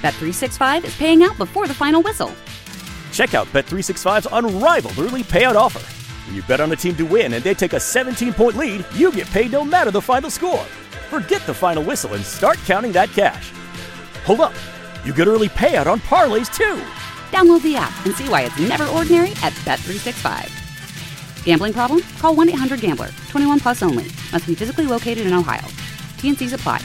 Bet365 is paying out before the final whistle. Check out Bet365's unrivaled early payout offer. When you bet on a team to win and they take a 17-point lead, you get paid no matter the final score. Forget the final whistle and start counting that cash. Hold up. You get early payout on parlays, too. Download the app and see why it's never ordinary at Bet365. Gambling problem? Call 1-800-GAMBLER. 21 plus only. Must be physically located in Ohio. T&Cs apply.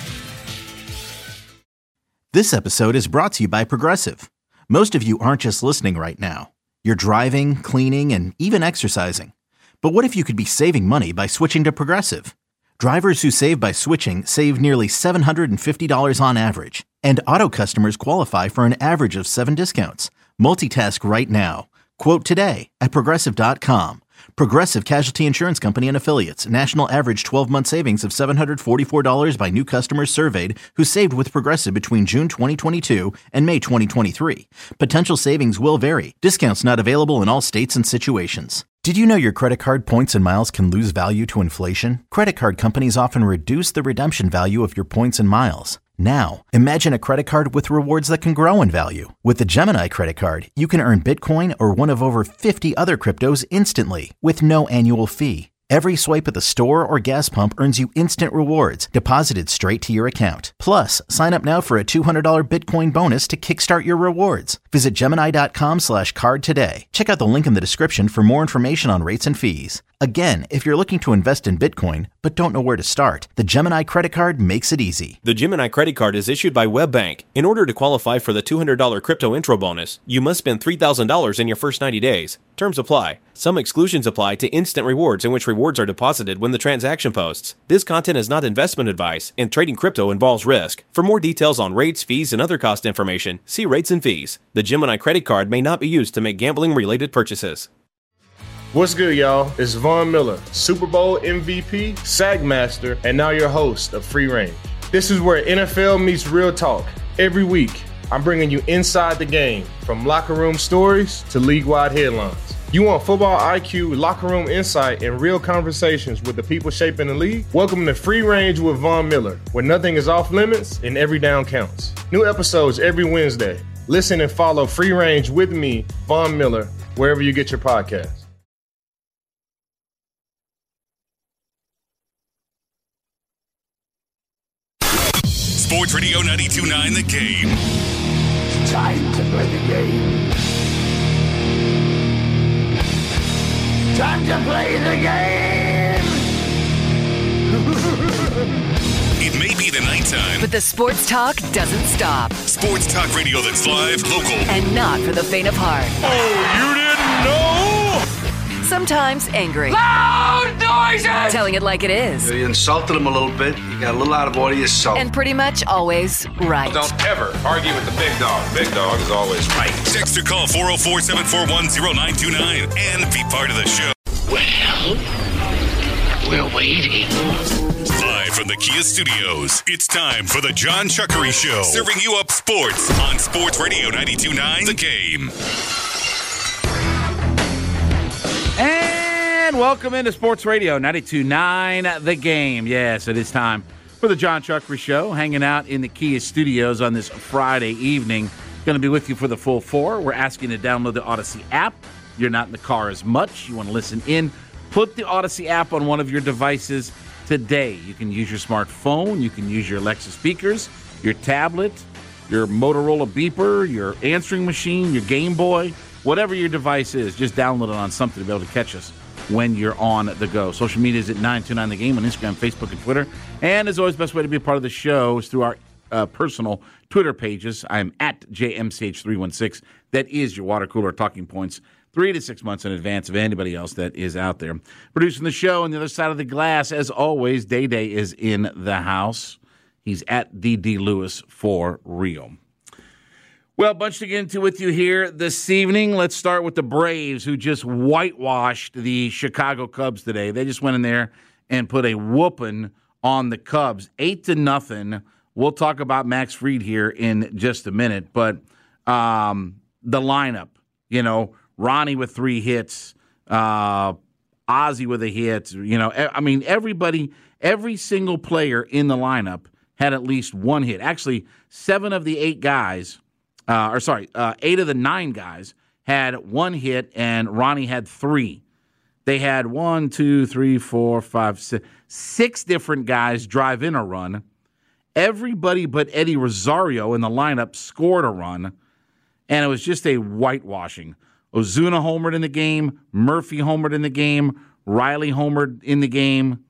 This episode is brought to you by Progressive. Most of you aren't just listening right now. You're driving, cleaning, and even exercising. But what if you could be saving money by switching to Progressive? Drivers who save by switching save nearly $750 on average. And auto customers qualify for an average of 7 discounts. Multitask right now. Quote today at Progressive.com. Progressive Casualty Insurance Company and Affiliates. National average 12-month savings of $744 by new customers surveyed who saved with Progressive between June 2022 and May 2023. Potential savings will vary. Discounts not available in all states and situations. Did you know your credit card points and miles can lose value to inflation? Credit card companies often reduce the redemption value of your points and miles. Now, imagine a credit card with rewards that can grow in value. With the Gemini credit card, you can earn Bitcoin or one of over 50 other cryptos instantly with no annual fee. Every swipe at the store or gas pump earns you instant rewards deposited straight to your account. Plus, sign up now for a $200 Bitcoin bonus to kickstart your rewards. Visit Gemini.com/card today. Check out the link in the description for more information on rates and fees. Again, if you're looking to invest in Bitcoin but don't know where to start, the Gemini credit card makes it easy. The Gemini credit card is issued by WebBank. In order to qualify for the $200 crypto intro bonus, you must spend $3,000 in your first 90 days. Terms apply. Some exclusions apply to instant rewards in which rewards are deposited when the transaction posts. This content is not investment advice, and trading crypto involves risk. For more details on rates, fees, and other cost information, see rates and fees. The Gemini credit card may not be used to make gambling-related purchases. What's good, y'all? It's Von Miller, Super Bowl MVP, Sack Master, and now your host of Free Range. This is where NFL meets real talk. Every week, I'm bringing you inside the game, from locker room stories to league-wide headlines. You want football IQ, locker room insight, and real conversations with the people shaping the league? Welcome to Free Range with Von Miller, where nothing is off limits and every down counts. New episodes every Wednesday. Listen and follow Free Range with me, Von Miller, wherever you get your podcasts. Sports Radio 92.9 The Game. It's time to play the game. Time to play the game. It may be the nighttime, but the sports talk doesn't stop. Sports talk radio that's live, local, and not for the faint of heart. Oh, you didn't know? Sometimes angry. Loud noises! Telling it like it is. You insulted him a little bit. You got a little out of order yourself. And pretty much always right. Don't ever argue with the big dog. Big dog is always right. Text or call 404-741-0929 and be part of the show. Well, we're waiting. Live from the Kia Studios, it's time for the John Chuckery Show. Serving you up sports on Sports Radio 92.9 The Game. And welcome into Sports Radio 92.9 The Game. Yes, it is time for the John Chuckery Show, hanging out in the Kia Studios on this Friday evening. Going to be with you for the full 4. We're asking you to download the Odyssey app. You're not in the car as much. You want to listen in. Put the Odyssey app on one of your devices today. You can use your smartphone. You can use your Alexa speakers, your tablet, your Motorola beeper, your answering machine, your Game Boy. Whatever your device is, just download it on something to be able to catch us when you're on the go. Social media is at 929 The Game on Instagram, Facebook, and Twitter. And as always, the best way to be a part of the show is through our personal Twitter pages. I'm at JMCH316. That is your water cooler talking points 3 to 6 months in advance of anybody else that is out there. Producing the show on the other side of the glass, as always, Day Day is in the house. He's at D.D. Lewis for real. Well, a bunch to get into with you here this evening. Let's start with the Braves, who just whitewashed the Chicago Cubs today. They just went in there and put a whooping on the Cubs, 8-0. We'll talk about Max Fried here in just a minute. But the lineup, you know, Ronnie with 3 hits, Ozzie with a hit. You know, I mean, everybody, every single player in the lineup had at least one hit. Actually, 7 of the 8 guys, 8 of the 9 guys had one hit, and Ronnie had 3. They had 6 different guys drive in a run. Everybody but Eddie Rosario in the lineup scored a run, and it was just a whitewashing. Ozuna homered in the game. Murphy homered in the game. Riley homered in the game.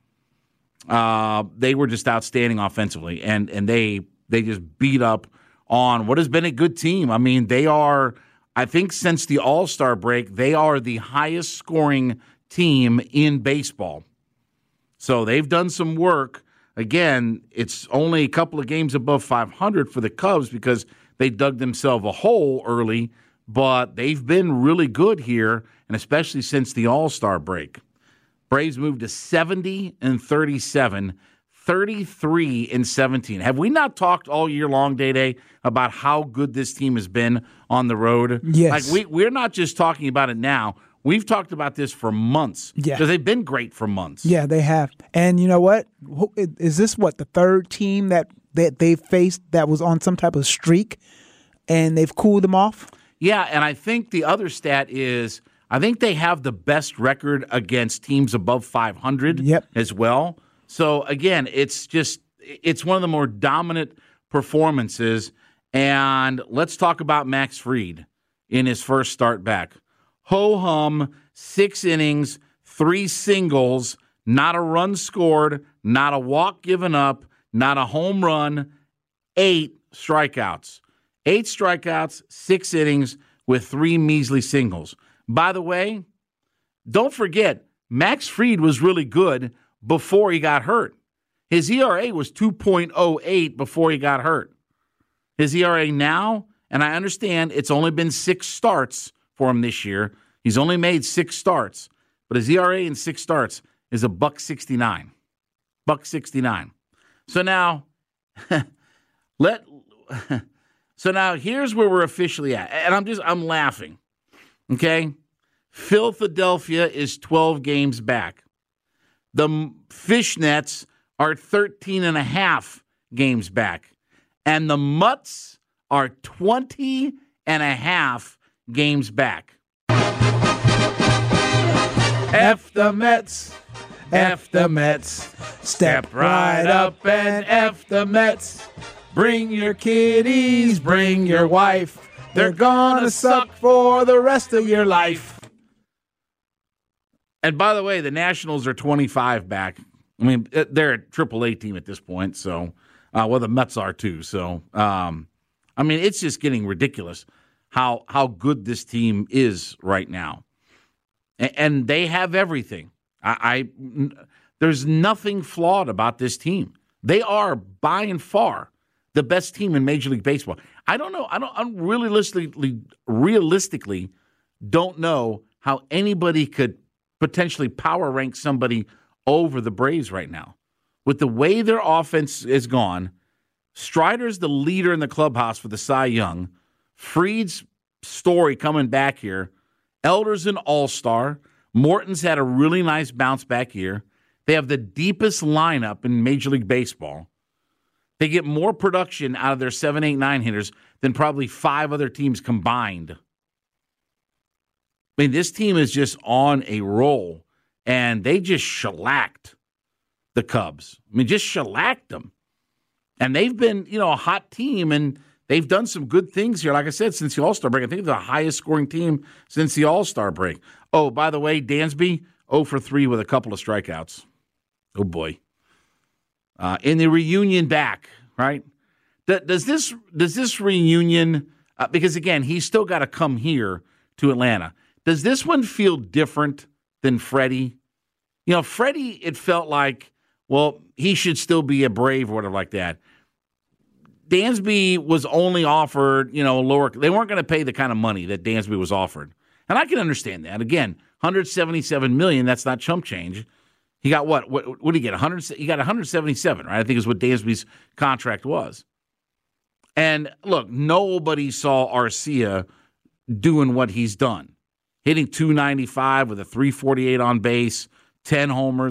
They were just outstanding offensively, and they just beat up on what has been a good team. I mean, they are, I think since the All-Star break, they are the highest scoring team in baseball. So they've done some work. Again, it's only a couple of games above 500 for the Cubs because they dug themselves a hole early, but they've been really good here, and especially since the All-Star break. Braves moved to 70-37, 33-17. Have we not talked all year long, Day, about how good this team has been on the road? Yes. Like we're not just talking about it now. We've talked about this for months. Yeah. Because they've been great for months. Yeah, they have. And you know what? Is this the third team that they've faced that was on some type of streak and they've cooled them off? Yeah, and I think the other stat is I think they have the best record against teams above 500 as well. So, again, it's one of the more dominant performances. And let's talk about Max Fried in his first start back. Ho-hum, 6 innings, 3 singles, not a run scored, not a walk given up, not a home run, 8 strikeouts. 8 strikeouts, 6 innings with 3 measly singles. By the way, don't forget, Max Fried was really good before he got hurt. His ERA was 2.08 before he got hurt. His ERA now, and I understand it's only been 6 starts for him this year. He's only made 6 starts, but his ERA in 6 starts is a $1.69. $1.69. So now, so now here's where we're officially at, and I'm laughing. Okay, Philadelphia is 12 games back. The Fishnets are 13.5 games back, and the Mutts are 20.5 games back. F the Mets, F the Mets. Step right up and F the Mets. Bring your kiddies, bring your wife. They're gonna suck for the rest of your life. And by the way, the Nationals are 25 back. I mean, they're a AAA team at this point, so, the Mets are too. So, I mean, it's just getting ridiculous how good this team is right now. And they have everything. There's nothing flawed about this team. They are, by and far, the best team in Major League Baseball. I realistically don't know how anybody could potentially power rank somebody over the Braves right now. With the way their offense is gone, Strider's the leader in the clubhouse for the Cy Young. Fried's story coming back here. Elder's an all-star. Morton's had a really nice bounce-back year. They have the deepest lineup in Major League Baseball. They get more production out of their 7, 8, 9 hitters than probably 5 other teams combined. I mean, this team is just on a roll, and they just shellacked the Cubs. I mean, just shellacked them. And they've been, a hot team, and they've done some good things here. Like I said, since the All-Star break, I think they're the highest scoring team since the All-Star break. Oh, by the way, Dansby, 0 for 3 with a couple of strikeouts. Oh, boy. In the reunion back, right? Does this reunion, because, again, he's still got to come here to Atlanta. Does this one feel different than Freddie? Freddie, it felt like, well, he should still be a Brave or whatever like that. Dansby was only offered, lower. They weren't going to pay the kind of money that Dansby was offered. And I can understand that. Again, $177 million, that's not chump change. He got what? What did he get? He got 177, right? I think is what Dansby's contract was. And look, nobody saw Arcia doing what he's done. Hitting .295 with a .348 on base, 10 homers. Like,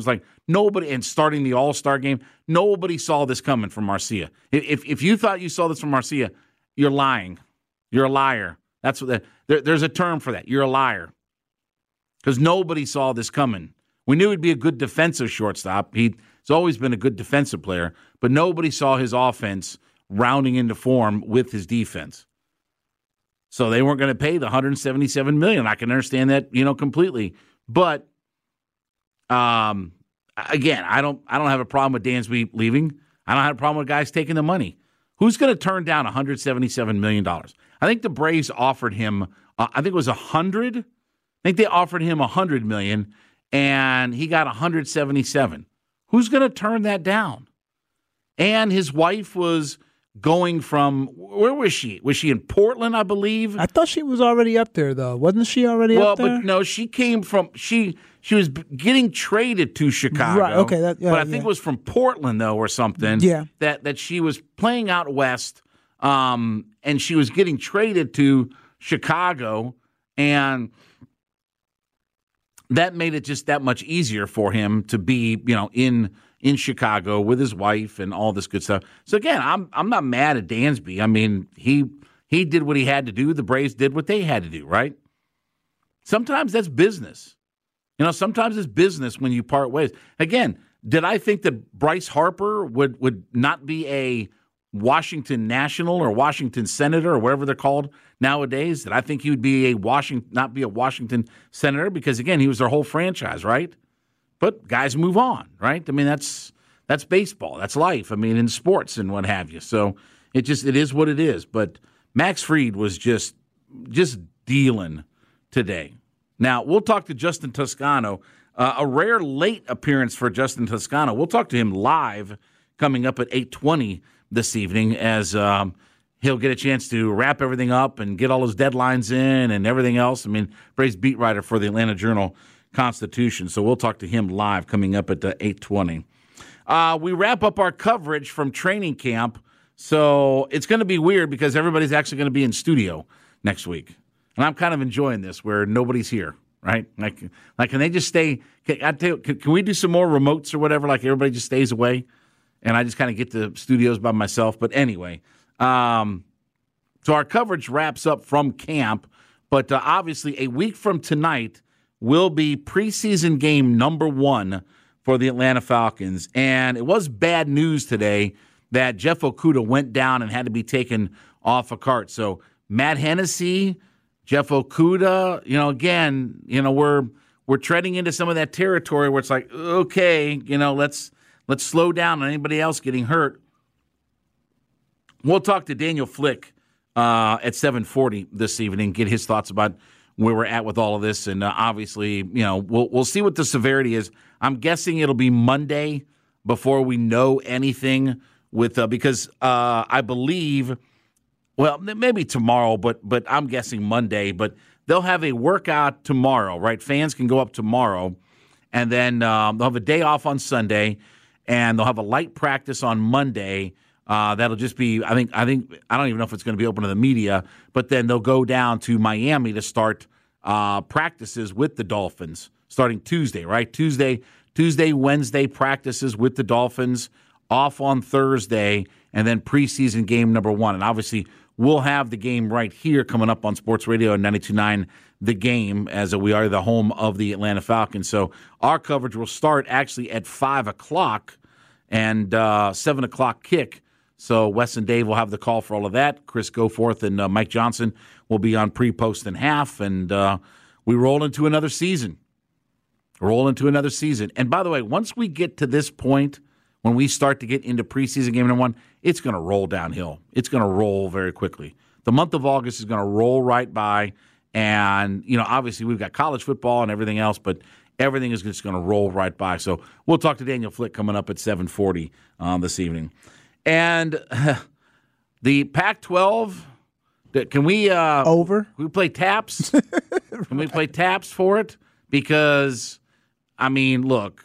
Nobody, and starting the All-Star game, nobody saw this coming from Marcia. If you thought you saw this from Marcia, you're lying. You're a liar. That's what there's a term for that. You're a liar. Because nobody saw this coming. We knew he'd be a good defensive shortstop. He's always been a good defensive player, but nobody saw his offense rounding into form with his defense. So they weren't going to pay the $177 million. I can understand that, completely. But again, I don't have a problem with Dansby leaving. I don't have a problem with guys taking the money. Who's going to turn down $177 million? I think the Braves offered him, I think it was $100. I think they offered him $100 million, and he got $177. Who's going to turn that down? And his wife was going from, where was she? Was she in Portland, I believe? I thought she was already up there, though. Wasn't she already up there? Well, but no, she came from, she was getting traded to Chicago. Right, okay. But I think it was from Portland, though, or something. Yeah. That she was playing out west, and she was getting traded to Chicago, and that made it just that much easier for him to be, in Chicago with his wife and all this good stuff. So again, I'm not mad at Dansby. I mean, he did what he had to do. The Braves did what they had to do, right? Sometimes that's business. Sometimes it's business when you part ways. Again, did I think that Bryce Harper would not be a Washington National or Washington Senator or whatever they're called nowadays? Did I think he would be not be a Washington Senator? Because again, he was their whole franchise, right? But guys move on, right? I mean, that's baseball. That's life. I mean, in sports and what have you. So it is what it is. But Max Fried was just dealing today. Now, we'll talk to Justin Toscano. A rare late appearance for Justin Toscano. We'll talk to him live coming up at 8:20 this evening as he'll get a chance to wrap everything up and get all his deadlines in and everything else. I mean, Braves beat writer for the Atlanta Journal-Constitution. So we'll talk to him live coming up at 8:20. We wrap up our coverage from training camp. So it's going to be weird because everybody's actually going to be in studio next week. And I'm kind of enjoying this where nobody's here, right? Like can they just stay? Can we do some more remotes or whatever? Like everybody just stays away and I just kind of get to studios by myself. But anyway, so our coverage wraps up from camp. But obviously a week from tonight will be preseason game number 1 for the Atlanta Falcons. And it was bad news today that Jeff Okudah went down and had to be taken off a cart. So Matt Hennessy, Jeff Okudah, again, we're treading into some of that territory where it's like, okay, let's slow down on anybody else getting hurt. We'll talk to Daniel Flick at 7:40 this evening, get his thoughts about where we're at with all of this, and obviously, we'll see what the severity is. I'm guessing it'll be Monday before we know anything with because I believe. Well, maybe tomorrow, but I'm guessing Monday. But they'll have a workout tomorrow, right? Fans can go up tomorrow, and then they'll have a day off on Sunday, and they'll have a light practice on Monday. That'll just be, I think I don't even know if it's going to be open to the media, but then they'll go down to Miami to start practices with the Dolphins starting Tuesday, right? Tuesday, Wednesday practices with the Dolphins, off on Thursday, and then preseason game number 1. And obviously, we'll have the game right here coming up on Sports Radio at 92.9 The Game, as we are the home of the Atlanta Falcons. So our coverage will start actually at 5 o'clock and 7 o'clock kick. So Wes and Dave will have the call for all of that. Chris Goforth and Mike Johnson will be on pre, post, and half. And we roll into another season. And by the way, once we get to this point, when we start to get into preseason game number 1, it's going to roll downhill. It's going to roll very quickly. The month of August is going to roll right by. And, obviously we've got college football and everything else, but everything is just going to roll right by. So we'll talk to Daniel Flick coming up at 7:40 this evening. And the Pac-12, can we over? Can we play taps? Can we play taps for it? Because, I mean, look,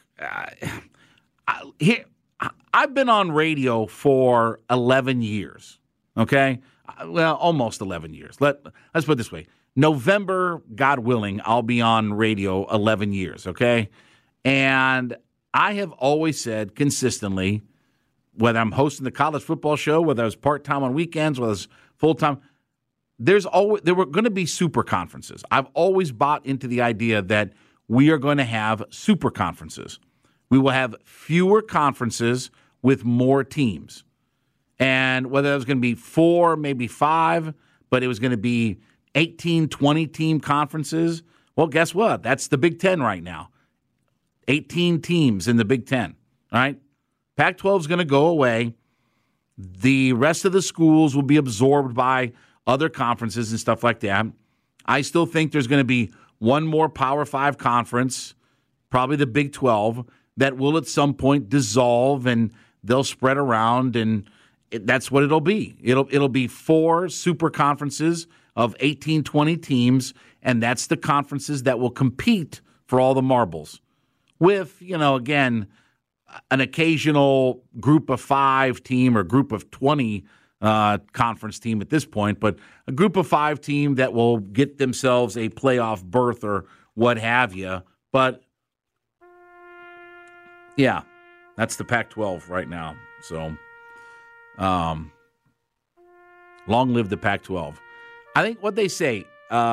I've been on radio for 11 years, okay? Well, almost 11 years. Let's put it this way. November, God willing, I'll be on radio 11 years, okay? And I have always said consistently, whether I'm hosting the college football show, whether I was part-time on weekends, whether it's full-time, there were going to be super conferences. I've always bought into the idea that we are going to have super conferences. We will have fewer conferences with more teams. And whether it was going to be 4, maybe 5, but it was going to be 18, 20 team conferences, well, guess what? That's the Big Ten right now. 18 teams in the Big Ten, all right? Pac-12 is going to go away. The rest of the schools will be absorbed by other conferences and stuff like that. I still think there's going to be one more Power 5 conference, probably the Big 12, that will at some point dissolve and they'll spread around, and that's what it'll be. It'll be 4 super conferences of 18, 20 teams, and that's the conferences that will compete for all the marbles. With, again, an occasional group of 5 team or group of 20 conference team at this point, but a group of 5 team that will get themselves a playoff berth or what have you. But, yeah, that's the Pac-12 right now. So, long live the Pac-12. I think what they say,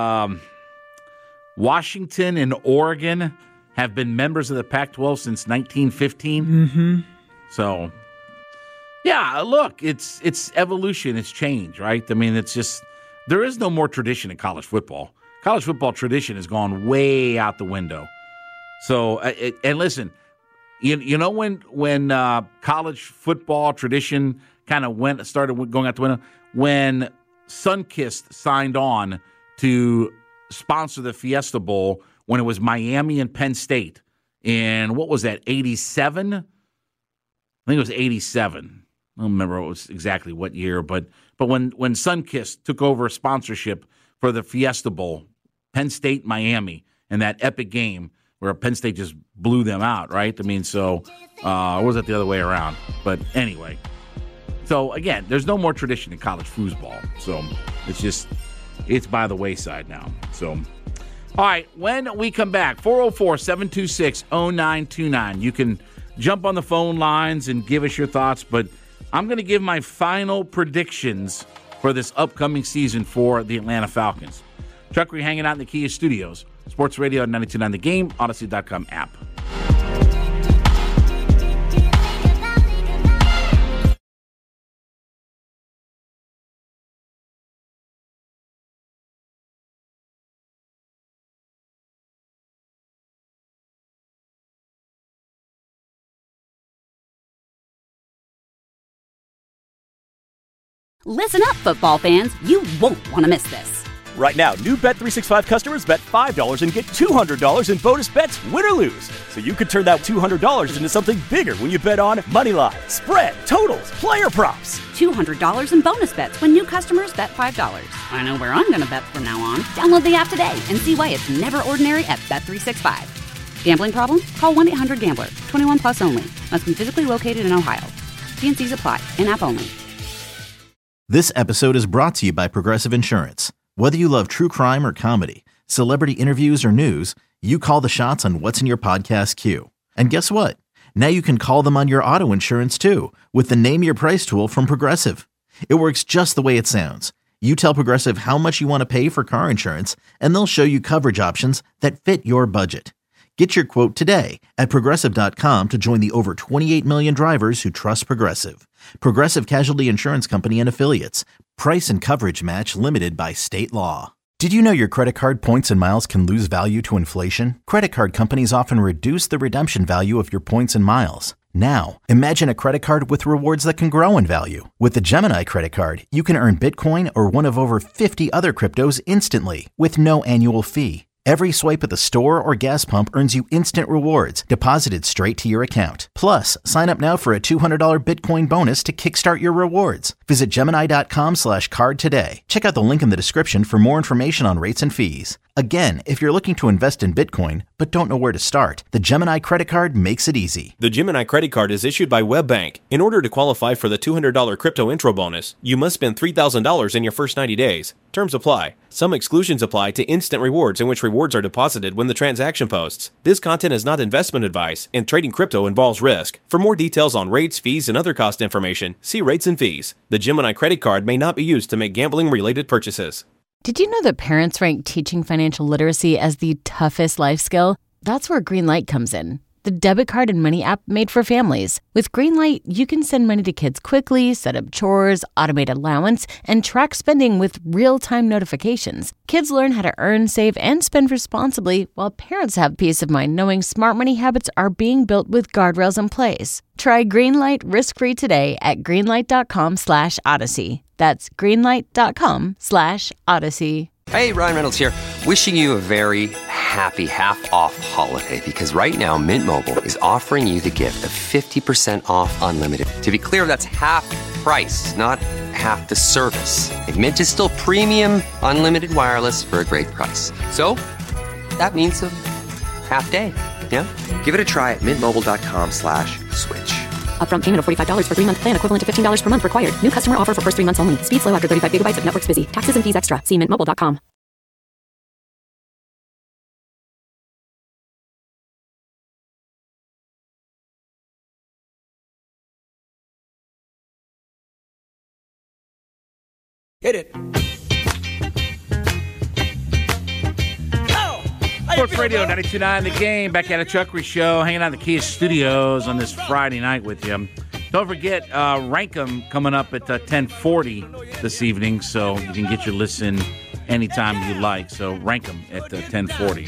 Washington and Oregon have been members of the Pac-12 since 1915. Mm-hmm. So, yeah, look, it's evolution, it's change, right? I mean, it's just, there is no more tradition in college football. College football tradition has gone way out the window. So, and listen, you know when college football tradition kind of started going out the window? When Sunkist signed on to sponsor the Fiesta Bowl when it was Miami and Penn State in, what was that, 87? I think it was 87. I don't remember exactly what year, but when Sunkist took over sponsorship for the Fiesta Bowl, Penn State, Miami, and that epic game where Penn State just blew them out, right? I mean, so, or was it the other way around? But anyway. So, again, there's no more tradition in college foosball. So, it's by the wayside now. So, all right, when we come back, 404-726-0929. You can jump on the phone lines and give us your thoughts, but I'm going to give my final predictions for this upcoming season for the Atlanta Falcons. Chuck, we're hanging out in the Kia Studios. Sports Radio 92.9 The Game, Odyssey.com app. Listen up, football fans. You won't want to miss this. Right now, new Bet365 customers bet $5 and get $200 in bonus bets, win or lose. So you could turn that $200 into something bigger when you bet on moneyline, spread, totals, player props. $200 in bonus bets when new customers bet $5. I know where I'm going to bet from now on. Download the app today and see why it's never ordinary at Bet365. Gambling problem? Call 1-800-GAMBLER. 21 plus only. Must be physically located in Ohio. T&Cs apply. In-app only. This episode is brought to you by Progressive Insurance. Whether you love true crime or comedy, celebrity interviews or news, you call the shots on what's in your podcast queue. And guess what? Now you can call them on your auto insurance too with the Name Your Price tool from Progressive. It works just the way it sounds. You tell Progressive how much you want to pay for car insurance, and they'll show you coverage options that fit your budget. Get your quote today at Progressive.com to join the over 28 million drivers who trust Progressive. Progressive Casualty Insurance Company and Affiliates. Price and coverage match limited by state law. Did you know your credit card points and miles can lose value to inflation? Credit card companies often reduce the redemption value of your points and miles. Now, imagine a credit card with rewards that can grow in value. With the Gemini credit card, you can earn Bitcoin or one of over 50 other cryptos instantly with no annual fee. Every swipe at the store or gas pump earns you instant rewards deposited straight to your account. Plus, sign up now for a $200 Bitcoin bonus to kickstart your rewards. Visit Gemini.com/card today. Check out the link in the description for more information on rates and fees. Again, if you're looking to invest in Bitcoin but don't know where to start, the Gemini credit card makes it easy. The Gemini credit card is issued by WebBank. In order to qualify for the $200 crypto intro bonus, you must spend $3,000 in your first 90 days. Terms apply. Some exclusions apply to instant rewards in which rewards are deposited when the transaction posts. This content is not investment advice, and trading crypto involves risk. For more details on rates, fees, and other cost information, see rates and fees. The Gemini credit card may not be used to make gambling-related purchases. Did you know that parents rank teaching financial literacy as the toughest life skill? That's where Greenlight comes in. The debit card and money app made for families. With Greenlight, you can send money to kids quickly, set up chores, automate allowance, and track spending with real-time notifications. Kids learn how to earn, save, and spend responsibly, while parents have peace of mind knowing smart money habits are being built with guardrails in place. Try Greenlight risk-free today at greenlight.com/Odyssey. That's greenlight.com/Odyssey. Hey, Ryan Reynolds here. Wishing you a very happy half-off holiday, because right now Mint Mobile is offering you the gift of 50% off unlimited. To be clear, that's half price, not half the service. And Mint is still premium unlimited wireless for a great price. So that means a half day. Yeah? Give it a try at mintmobile.com/switch. Upfront payment of $45 for 3-month plan, equivalent to $15 per month required. New customer offer for first 3 months only. Speed slow after 35 gigabytes if network's busy. Taxes and fees extra. See mintmobile.com. Hit it. Sports Radio 92.9 The Game, back at a Chuckery Show, hanging out in the Kia Studios on this Friday night with you. Don't forget, Rankum coming up at 10:40 this evening, so you can get your listen anytime you like. So Rankum at 10:40.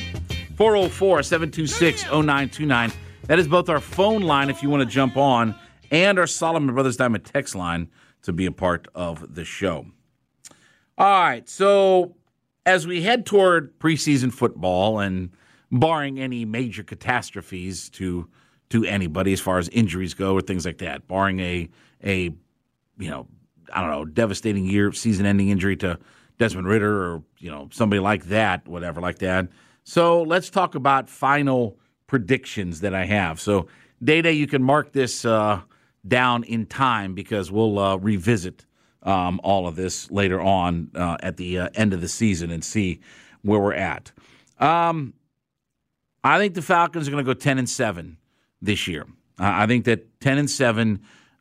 404-726-0929. That is both our phone line if you want to jump on, and our Solomon Brothers Diamond text line to be a part of the show. All right, so as we head toward preseason football, and barring any major catastrophes to anybody as far as injuries go or things like that, barring a devastating season-ending injury to Desmond Ridder or somebody like that, whatever like that. So let's talk about final predictions that I have. So Day-Day, you can mark this down in time because we'll revisit all of this later on at the end of the season and see where we're at. I think the Falcons are going to go 10-7 this year. I think that 10-7.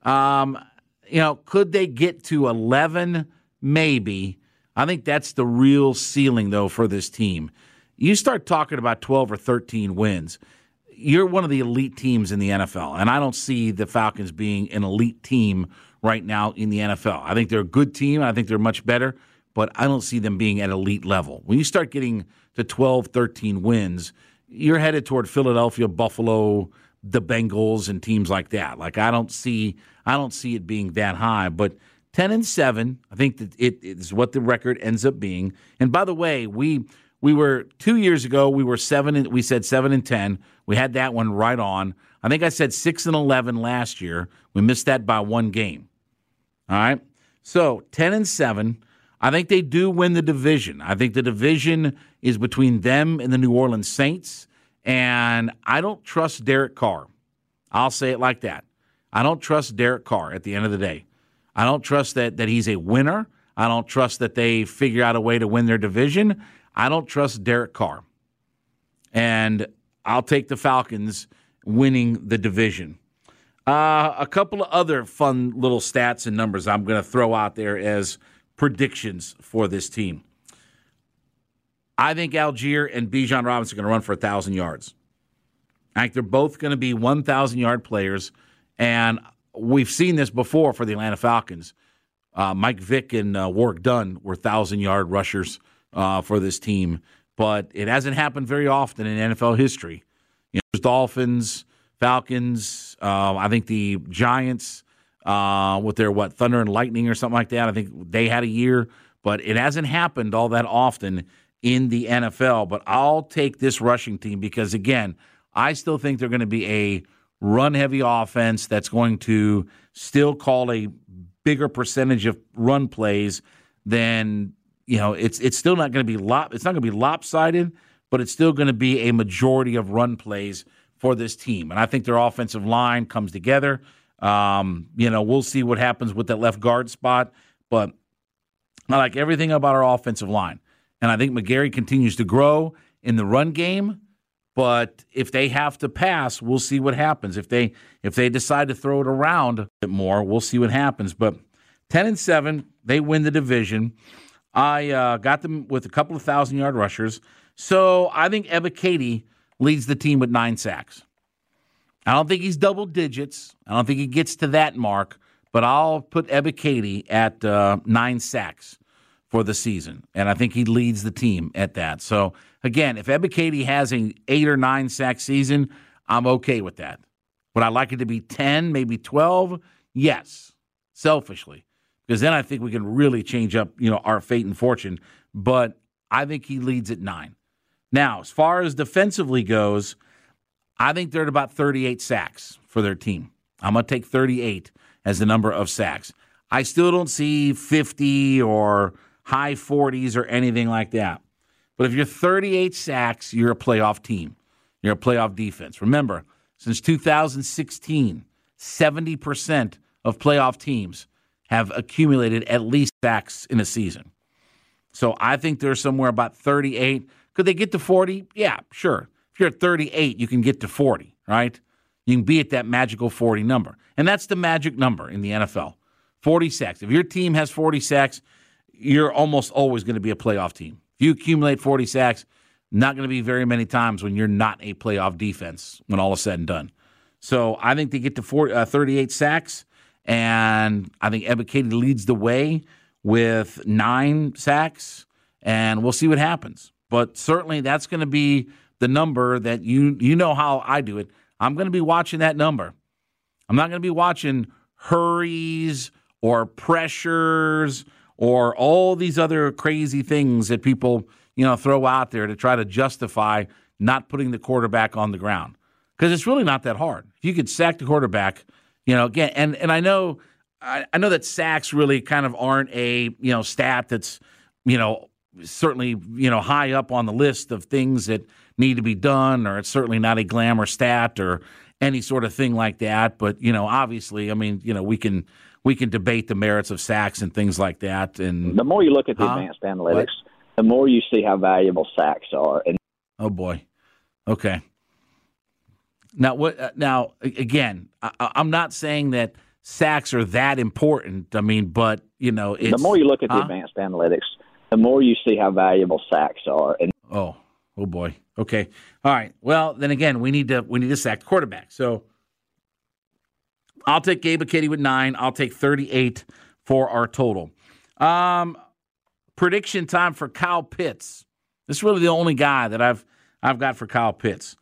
Could they get to 11? Maybe. I think that's the real ceiling, though, for this team. You start talking about 12 or 13 wins, you're one of the elite teams in the NFL, and I don't see the Falcons being an elite team right now in the NFL. I think they're a good team. I think they're much better, but I don't see them being at elite level. When you start getting to 12, 13 wins, you're headed toward Philadelphia, Buffalo, the Bengals, and teams like that. Like I don't see it being that high, but 10-7, I think that it is what the record ends up being. And by the way, we were 2 years ago, we said 7-10. We had that one right on. I think I said 6-11 last year. We missed that by one game. All right. So 10-7. I think they do win the division. I think the division is between them and the New Orleans Saints. And I don't trust Derek Carr. I'll say it like that. I don't trust Derek Carr at the end of the day. I don't trust that he's a winner. I don't trust that they figure out a way to win their division. I don't trust Derek Carr. And I'll take the Falcons winning the division. A couple of other fun little stats and numbers I'm going to throw out there as predictions for this team. I think Algier and Bijan Robinson are going to run for 1,000 yards. I think they're both going to be 1,000-yard players, and we've seen this before for the Atlanta Falcons. Mike Vick and Warwick Dunn were 1,000-yard rushers for this team, but it hasn't happened very often in NFL history. There's Dolphins, Falcons, I think the Giants with their, Thunder and Lightning or something like that. I think they had a year, but it hasn't happened all that often in the NFL. But I'll take this rushing team because, again, I still think they're going to be a run-heavy offense that's going to still call a bigger percentage of run plays than, it's still not going to be it's not going to be lopsided, but it's still going to be a majority of run plays for this team. And I think their offensive line comes together. We'll see what happens with that left guard spot, but I like everything about our offensive line. And I think McGarry continues to grow in the run game. But if they have to pass, we'll see what happens. If they decide to throw it around a bit more, we'll see what happens. But 10-7, they win the division. I got them with a couple of 1,000-yard rushers. So I think Ebiketie leads the team with 9 sacks. I don't think he's double digits. I don't think he gets to that mark. But I'll put Ebiketie at 9 sacks for the season. And I think he leads the team at that. So, again, if Ebiketie has an 8 or 9 sack season, I'm okay with that. Would I like it to be 10, maybe 12? Yes, selfishly. Because then I think we can really change up, our fate and fortune. But I think he leads at 9. Now, as far as defensively goes, I think they're at about 38 sacks for their team. I'm going to take 38 as the number of sacks. I still don't see 50 or high 40s or anything like that. But if you're 38 sacks, you're a playoff team. You're a playoff defense. Remember, since 2016, 70% of playoff teams have accumulated at least sacks in a season. So I think they're somewhere about 38. Could they get to 40? Yeah, sure. If you're at 38, you can get to 40, right? You can be at that magical 40 number. And that's the magic number in the NFL, 40 sacks. If your team has 40 sacks, you're almost always going to be a playoff team. If you accumulate 40 sacks, not going to be very many times when you're not a playoff defense when all is said and done. So I think they get to 38 sacks, and I think Ebiketie leads the way with 9 sacks, and we'll see what happens. But certainly that's going to be the number that you know how I do it. I'm going to be watching that number. I'm not going to be watching hurries or pressures or all these other crazy things that people, throw out there to try to justify not putting the quarterback on the ground. Because it's really not that hard. If you could sack the quarterback, again, and I know that sacks really kind of aren't a, stat that's, certainly, high up on the list of things that need to be done, or it's certainly not a glamour stat or any sort of thing like that. But, obviously, we can debate the merits of sacks and things like that. And the more you look at the advanced analytics, the more you see how valuable sacks are. And oh boy. Okay. Now Now again, I'm not saying that sacks are that important. But it's, the more you look at the advanced analytics, the more you see how valuable sacks are. And oh boy. Okay. All right. Well, then again, we need to sack the quarterback. So I'll take Ebiketie with 9. I'll take 38 for our total. Prediction time for Kyle Pitts. This is really the only guy that I've got for Kyle Pitts.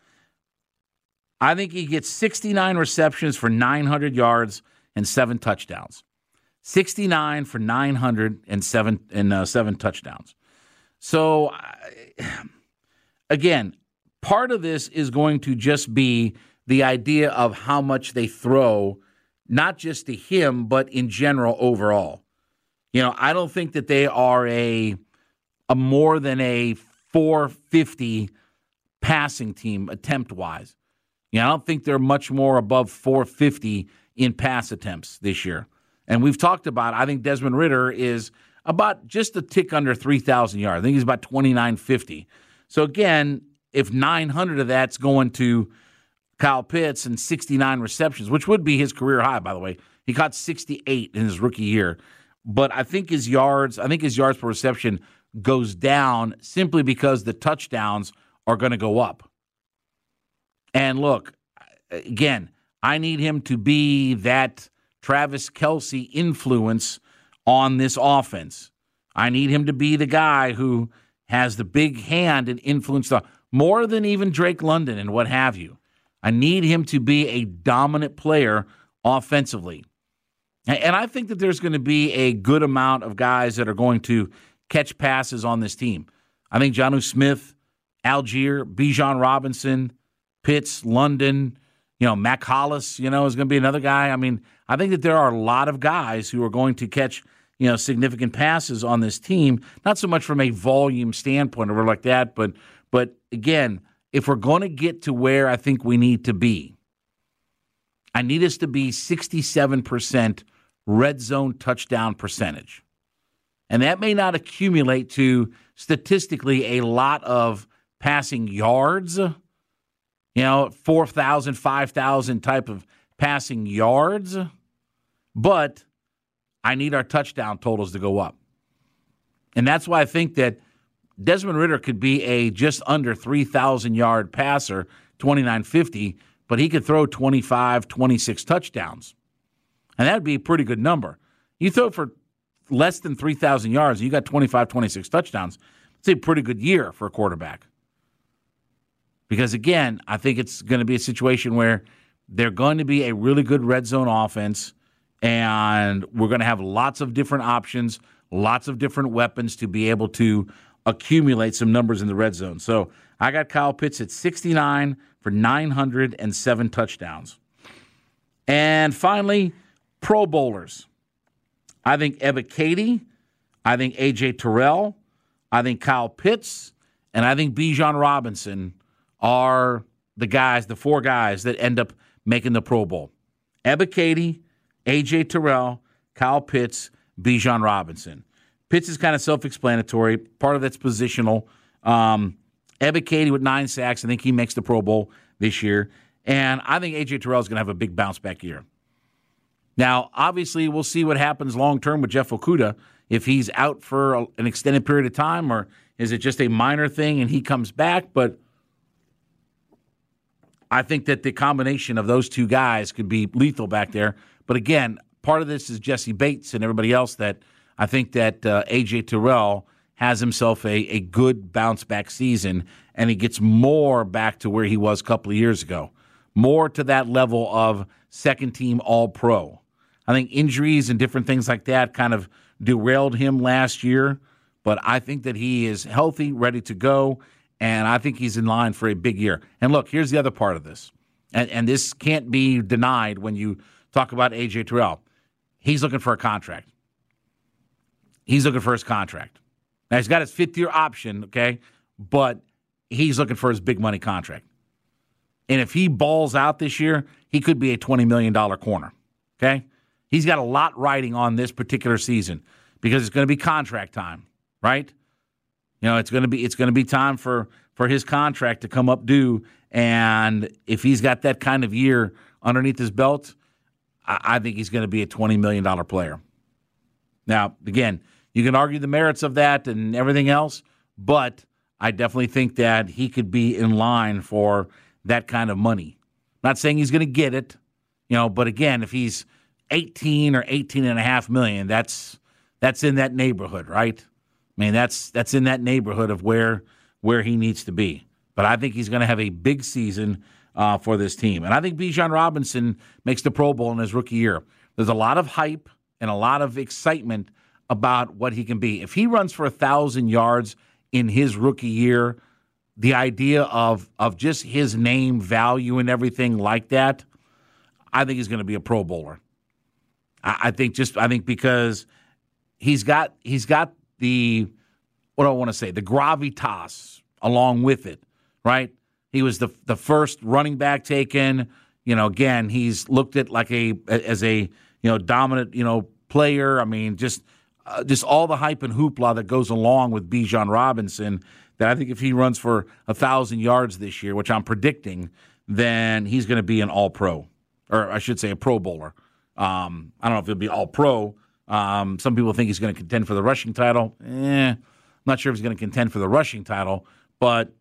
I think he gets 69 receptions for 900 yards and 7 touchdowns. 69 for 900 and 7 touchdowns. So, again, part of this is going to just be the idea of how much they throw, not just to him, but in general overall. I don't think that they are a more than a 450 passing team attempt-wise. I don't think they're much more above 450 in pass attempts this year. And we've talked about, I think Desmond Ridder is about just a tick under 3,000 yards. I think he's about 2,950. So again, if 900 of that's going to Kyle Pitts and 69 receptions, which would be his career high, by the way. He caught 68 in his rookie year. But I think his yards per reception goes down simply because the touchdowns are going to go up. And look, again, I need him to be that Travis Kelce influence on this offense. I need him to be the guy who has the big hand and influence more than even Drake London and what have you. I need him to be a dominant player offensively. And I think that there's going to be a good amount of guys that are going to catch passes on this team. I think Jonnu Smith, Algier, Bijan Robinson, Pitts, London, Mac Hollis, is going to be another guy. I think that there are a lot of guys who are going to catch, significant passes on this team, not so much from a volume standpoint or like that, but again, if we're going to get to where I think we need to be, I need us to be 67% red zone touchdown percentage. And that may not accumulate to statistically a lot of passing yards, 4,000, 5,000 type of passing yards. But I need our touchdown totals to go up. And that's why I think that Desmond Ridder could be a just under 3,000-yard passer, 2,950, but he could throw 25, 26 touchdowns. And that would be a pretty good number. You throw for less than 3,000 yards, and you got 25, 26 touchdowns. It's a pretty good year for a quarterback. Because, again, I think it's going to be a situation where they're going to be a really good red zone offense, and we're going to have lots of different options, lots of different weapons to be able to accumulate some numbers in the red zone. So I got Kyle Pitts at 69 for 907 touchdowns. And finally, Pro Bowlers. I think Ebiketie, I think A.J. Terrell, I think Kyle Pitts, and I think Bijan Robinson are the 4 guys that end up making the Pro Bowl. Ebiketie, A.J. Terrell, Kyle Pitts, Bijan Robinson. Pitts is kind of self-explanatory. Part of that's positional. Ebiketie with 9 sacks, I think he makes the Pro Bowl this year. And I think A.J. Terrell is going to have a big bounce-back year. Now, obviously, we'll see what happens long-term with Jeff Okudah. If he's out for an extended period of time, or is it just a minor thing and he comes back? But I think that the combination of those 2 guys could be lethal back there. But again, part of this is Jesse Bates and everybody else that I think that A.J. Terrell has himself a good bounce-back season, and he gets more back to where he was a couple of years ago, more to that level of second-team All-Pro. I think injuries and different things like that kind of derailed him last year, but I think that he is healthy, ready to go, and I think he's in line for a big year. And look, here's the other part of this, and this can't be denied when you talk about A.J. Terrell. He's looking for a contract. He's looking for his contract. Now, he's got his 5th-year option, okay, but he's looking for his big money contract. And if he balls out this year, he could be a $20 million corner, okay? He's got a lot riding on this particular season because it's going to be contract time, right? It's going to be time for his contract to come up due, and if he's got that kind of year underneath his belt, I think he's going to be a $20 million player. Now, again, you can argue the merits of that and everything else, but I definitely think that he could be in line for that kind of money. Not saying he's going to get it, but again, if he's 18 or 18.5 million, that's in that neighborhood, right? I mean, that's in that neighborhood of where he needs to be. But I think he's going to have a big season for this team. And I think Bijan Robinson makes the Pro Bowl in his rookie year. There's a lot of hype and a lot of excitement about what he can be. If he runs for 1,000 yards in his rookie year, the idea of just his name value and everything like that, I think he's going to be a Pro Bowler. I think because he's got the, what do I want to say, the gravitas along with it, right? He was the first running back taken. Again, he's looked at as a dominant player. I mean, just all the hype and hoopla that goes along with Bijan Robinson. That I think if he runs for 1,000 yards this year, which I'm predicting, then he's going to be an All-Pro, or I should say a Pro Bowler. I don't know if he'll be All-Pro. Some people think he's going to contend for the rushing title. I'm not sure if he's going to contend for the rushing title, but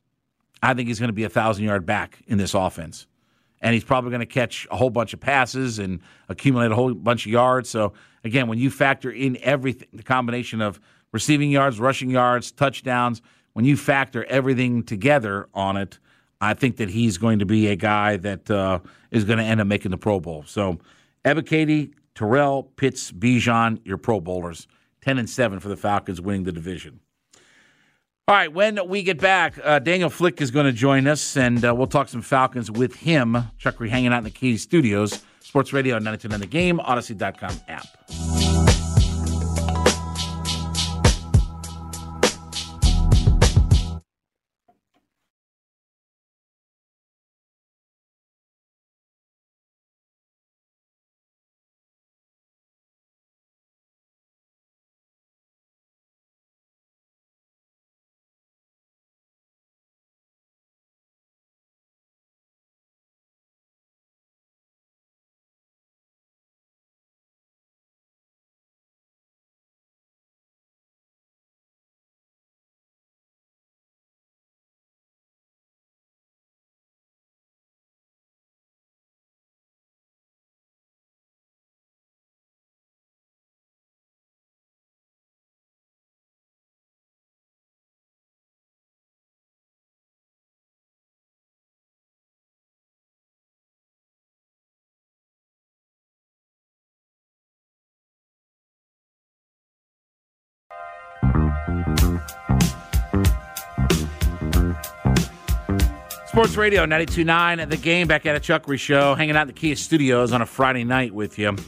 I think he's going to be a 1,000-yard back in this offense. And he's probably going to catch a whole bunch of passes and accumulate a whole bunch of yards. So, again, when you factor in everything, the combination of receiving yards, rushing yards, touchdowns, when you factor everything together on it, I think that he's going to be a guy that is going to end up making the Pro Bowl. So, Ebiketie, Terrell, Pitts, Bijan, your Pro Bowlers. 10-7 for the Falcons winning the division. All right, when we get back, Daniel Flick is going to join us, and we'll talk some Falcons with him. Chuck Reed hanging out in the Key Studios. Sports Radio 92.9 The Game, Odyssey.com app. Sports Radio 92.9 The Game, back at a Chuckery Show, hanging out in the Kia Studios on a Friday night with you.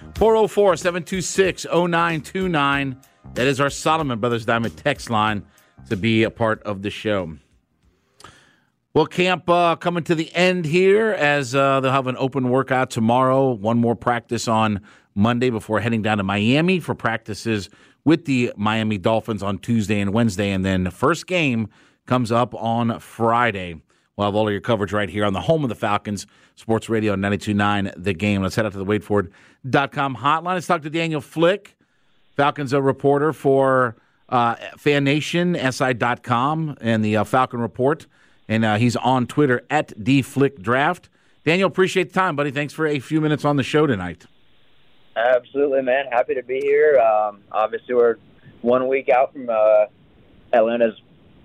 404-726-0929. That is our Solomon Brothers Diamond text line to be a part of the show. Well, camp coming to the end here as they'll have an open workout tomorrow. One more practice on Monday before heading down to Miami for practices with the Miami Dolphins on Tuesday and Wednesday. And then the first game comes up on Friday. We'll have all of your coverage right here on the home of the Falcons, Sports Radio 92.9 The Game. Let's head out to the WadeFord.com hotline. Let's talk to Daniel Flick, Falcons reporter for FanNation, SI.com, and the Falcon Report. And he's on Twitter at DFlickDraft. Daniel, appreciate the time, buddy. Thanks for a few minutes on the show tonight. Absolutely, man. Happy to be here. Obviously, we're 1 week out from Atlanta's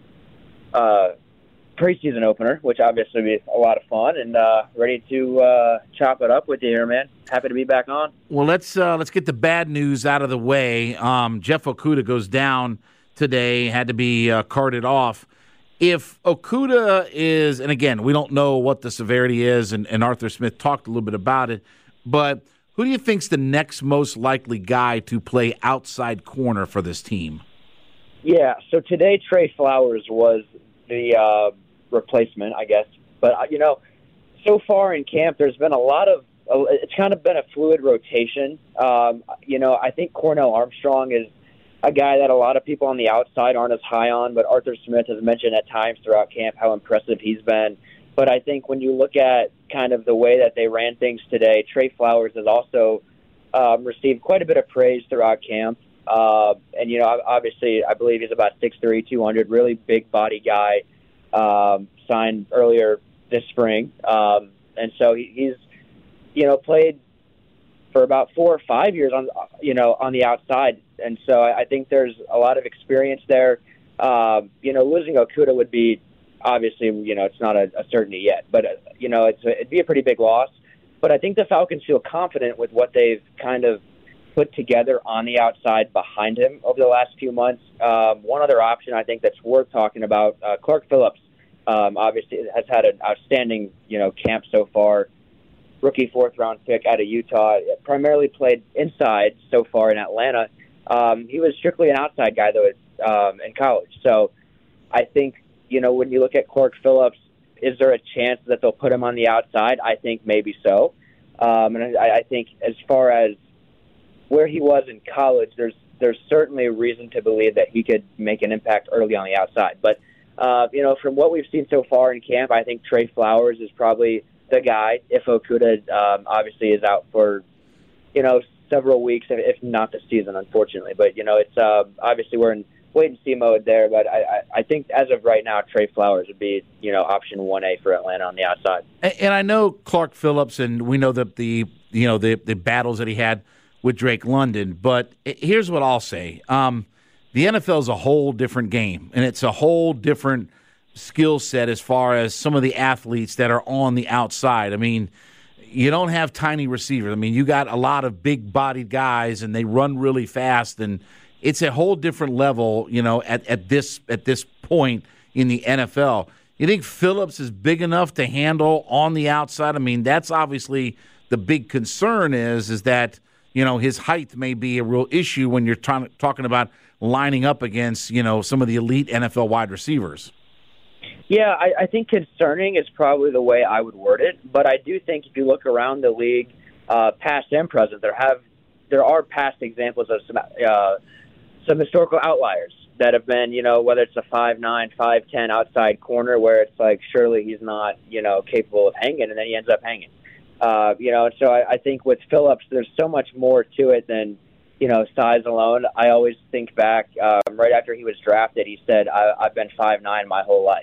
preseason opener, which obviously will be a lot of fun, and ready to chop it up with you here, man. Happy to be back on. Well, let's get the bad news out of the way. Jeff Okudah goes down today, had to be carted off. If Okudah is, and again, we don't know what the severity is, and Arthur Smith talked a little bit about it, but who do you think's the next most likely guy to play outside corner for this team? Yeah, so today Trey Flowers was the replacement, I guess. But, so far in camp, there's been a lot of it's kind of been a fluid rotation. I think Cornell Armstrong is a guy that a lot of people on the outside aren't as high on, but Arthur Smith has mentioned at times throughout camp how impressive he's been. But I think when you look at kind of the way that they ran things today, Trey Flowers has also received quite a bit of praise throughout camp. Obviously, I believe he's about 6'3", 200, really big body guy, signed earlier this spring. And so he's, played for about 4 or 5 years on the outside. And so I think there's a lot of experience there. Losing Okudah would be, obviously, it's not a certainty yet, but, it'd be a pretty big loss. But I think the Falcons feel confident with what they've kind of put together on the outside behind him over the last few months. One other option I think that's worth talking about, Clark Phillips, obviously has had an outstanding, camp so far. Rookie 4th-round pick out of Utah, primarily played inside so far in Atlanta. He was strictly an outside guy, though, in college. So I think, when you look at Clark Phillips, is there a chance that they'll put him on the outside? I think maybe so. And I think as far as where he was in college, there's certainly a reason to believe that he could make an impact early on the outside. But, from what we've seen so far in camp, I think Trey Flowers is probably the guy if Okudah obviously is out for, several weeks, if not the season, unfortunately. But, it's obviously we're in wait-and-see mode there. But I think as of right now, Trey Flowers would be, option 1A for Atlanta on the outside. And I know Clark Phillips, and we know that the battles that he had with Drake London. But here's what I'll say. The NFL is a whole different game, and it's a whole different skill set as far as some of the athletes that are on the outside. I mean, you don't have tiny receivers. I mean, you got a lot of big-bodied guys, and they run really fast, and it's a whole different level, at this point in the NFL. You think Phillips is big enough to handle on the outside? I mean, that's obviously the big concern is that, his height may be a real issue when you're talking about lining up against, some of the elite NFL wide receivers. Yeah, I think concerning is probably the way I would word it. But I do think if you look around the league, past and present, there are past examples of some historical outliers that have been, whether it's a 5'9", 5'10" outside corner where it's like surely he's not, capable of hanging, and then he ends up hanging. And so I think with Phillips, there's so much more to it than, size alone. I always think back right after he was drafted, he said, I've been 5'9" my whole life.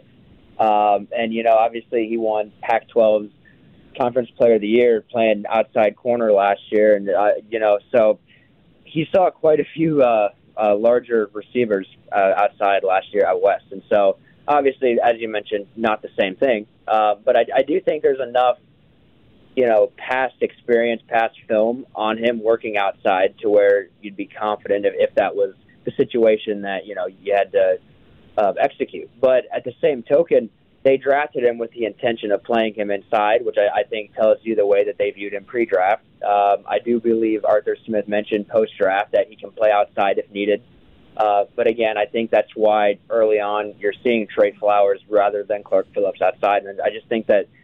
And, obviously he won Pac-12's Conference Player of the Year playing outside corner last year. And, so he saw quite a few larger receivers outside last year out west. And so, obviously, as you mentioned, not the same thing. But I do think there's enough, past experience, past film on him working outside to where you'd be confident if that was the situation that, you had to execute. But at the same token, they drafted him with the intention of playing him inside, which I think tells you the way that they viewed him pre-draft. I do believe Arthur Smith mentioned post-draft that he can play outside if needed. But again, I think that's why early on you're seeing Trey Flowers rather than Clark Phillips outside. And I just think that,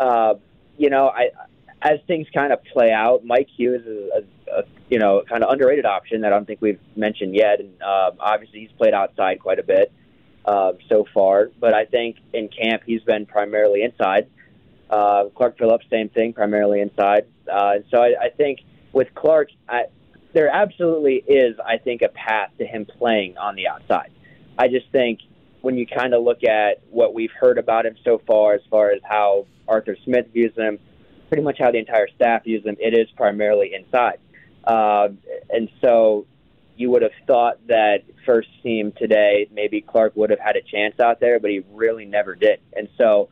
as things kind of play out, Mike Hughes is a kind of underrated option that I don't think we've mentioned yet. And obviously he's played outside quite a bit so far. But I think in camp he's been primarily inside. Clark Phillips, same thing, primarily inside. So I think with Clark, there absolutely is, I think, a path to him playing on the outside. I just think when you kind of look at what we've heard about him so far as how Arthur Smith views him, pretty much how the entire staff views him, it is primarily inside. And so you would have thought that first team today, maybe Clark would have had a chance out there, but he really never did. And so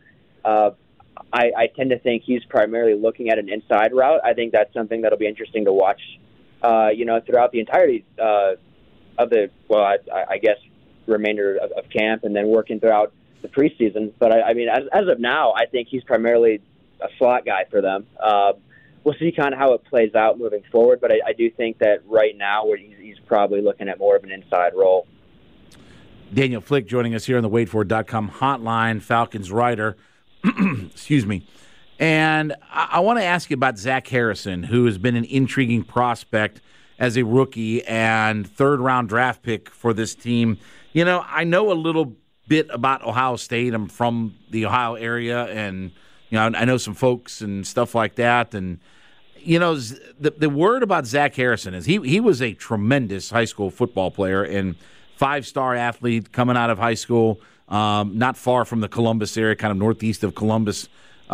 I tend to think he's primarily looking at an inside route. I think that's something that'll be interesting to watch, throughout the entirety of the, I guess, remainder of camp and then working throughout the preseason. But, as of now, I think he's primarily a slot guy for them. We'll see kind of how it plays out moving forward, but I do think that right now he's probably looking at more of an inside role. Daniel Flick joining us here on the WaitFor.com hotline, Falcons writer. Excuse me. And I want to ask you about Zach Harrison, who has been an intriguing prospect as a rookie and third-round draft pick for this team. I know a little bit about Ohio State. I'm from the Ohio area, and I know some folks and stuff like that. And the word about Zach Harrison is he was a tremendous high school football player and five-star athlete coming out of high school, not far from the Columbus area, kind of northeast of Columbus.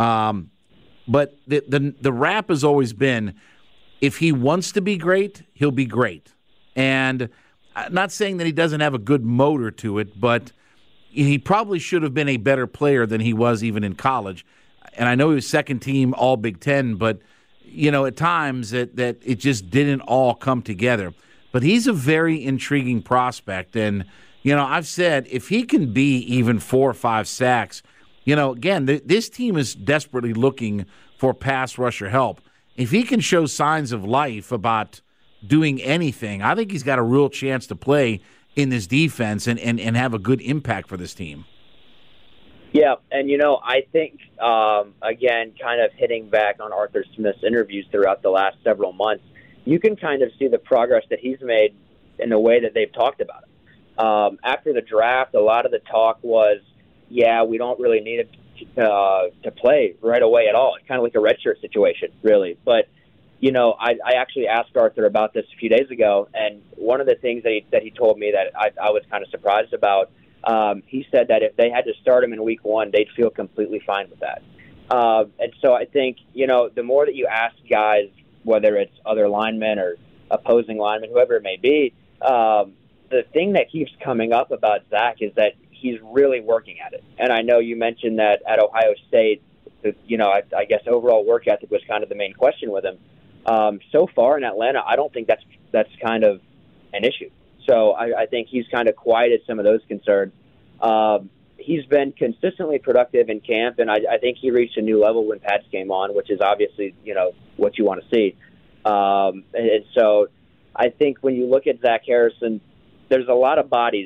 But the rap has always been, if he wants to be great, he'll be great. And I'm not saying that he doesn't have a good motor to it, but he probably should have been a better player than he was even in college. And I know he was second team all Big Ten, but, at times that it just didn't all come together. But he's a very intriguing prospect. And, I've said if he can be even 4 or 5 sacks, again, this team is desperately looking for pass rusher help. If he can show signs of life about doing anything, I think he's got a real chance to play in this defense and have a good impact for this team. Yeah, and, I think, again, kind of hitting back on Arthur Smith's interviews throughout the last several months, you can kind of see the progress that he's made in the way that they've talked about it. After the draft, a lot of the talk was, we don't really need it to play right away at all. It's kind of like a redshirt situation, really. But, I actually asked Arthur about this a few days ago, and one of the things that he told me that I was kind of surprised about, he said that if they had to start him in week 1, they'd feel completely fine with that. And so I think, the more that you ask guys, whether it's other linemen or opposing linemen, whoever it may be, the thing that keeps coming up about Zach is that he's really working at it. And I know you mentioned that at Ohio State, I guess overall work ethic was kind of the main question with him. So far in Atlanta, I don't think that's kind of an issue. So I think he's kind of quieted some of those concerns. He's been consistently productive in camp, and I think he reached a new level when Pats came on, which is obviously, what you want to see. And so I think when you look at Zach Harrison, there's a lot of bodies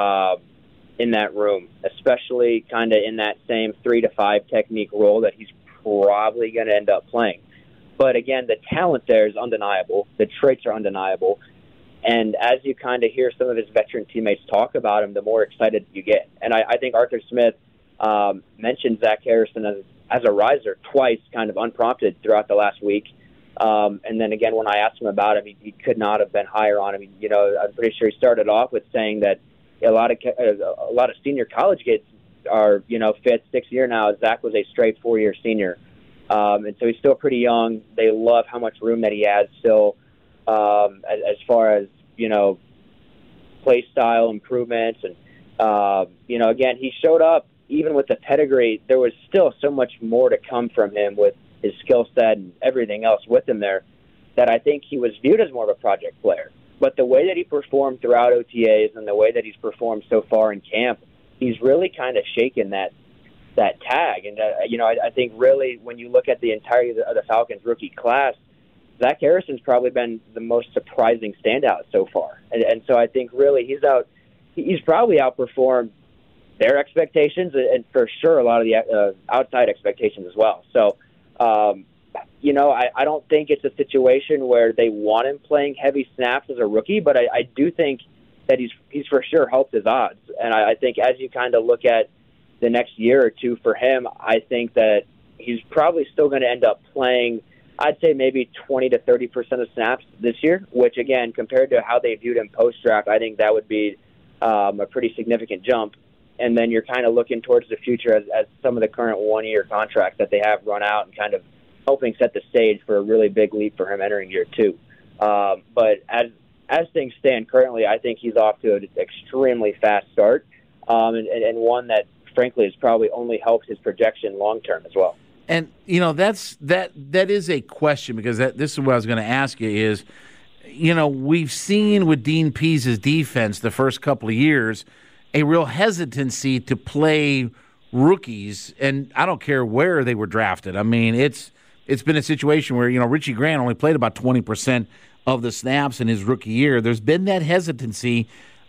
in that room, especially kind of in that same 3 to 5 technique role that he's probably going to end up playing. But again, the talent there is undeniable. The traits are undeniable. And as you kind of hear some of his veteran teammates talk about him, the more excited you get. And I think Arthur Smith mentioned Zach Harrison as a riser twice, kind of unprompted throughout the last week. And then again, when I asked him about him, he could not have been higher on him. I'm pretty sure he started off with saying that a lot of senior college kids are, 5th, 6th year now. Zach was a straight 4-year senior. And so he's still pretty young. They love how much room that he has still. As far as, play style improvements. And, again, he showed up even with the pedigree. There was still so much more to come from him with his skill set and everything else with him there that I think he was viewed as more of a project player. But the way that he performed throughout OTAs and the way that he's performed so far in camp, he's really kind of shaken that tag. And, I think really when you look at the entirety of the Falcons rookie class, Zach Harrison's probably been the most surprising standout so far. And so I think really he's probably outperformed their expectations and for sure a lot of the outside expectations as well. So, I don't think it's a situation where they want him playing heavy snaps as a rookie, but I do think that he's for sure helped his odds. And I think as you kind of look at the next year or two for him, I think that he's probably still going to end up playing, I'd say maybe 20 to 30% of snaps this year, which, again, compared to how they viewed him post-draft, I think that would be a pretty significant jump. And then you're kind of looking towards the future as some of the current one-year contracts that they have run out and kind of helping set the stage for a really big leap for him entering year two. But as things stand currently, I think he's off to an extremely fast start and one that, frankly, has probably only helped his projection long-term as well. And, that is a question because this is what I was going to ask you is, we've seen with Dean Pease's defense the first couple of years a real hesitancy to play rookies, and I don't care where they were drafted. I mean, it's been a situation where, Richie Grant only played about 20% of the snaps in his rookie year. There's been that hesitancy.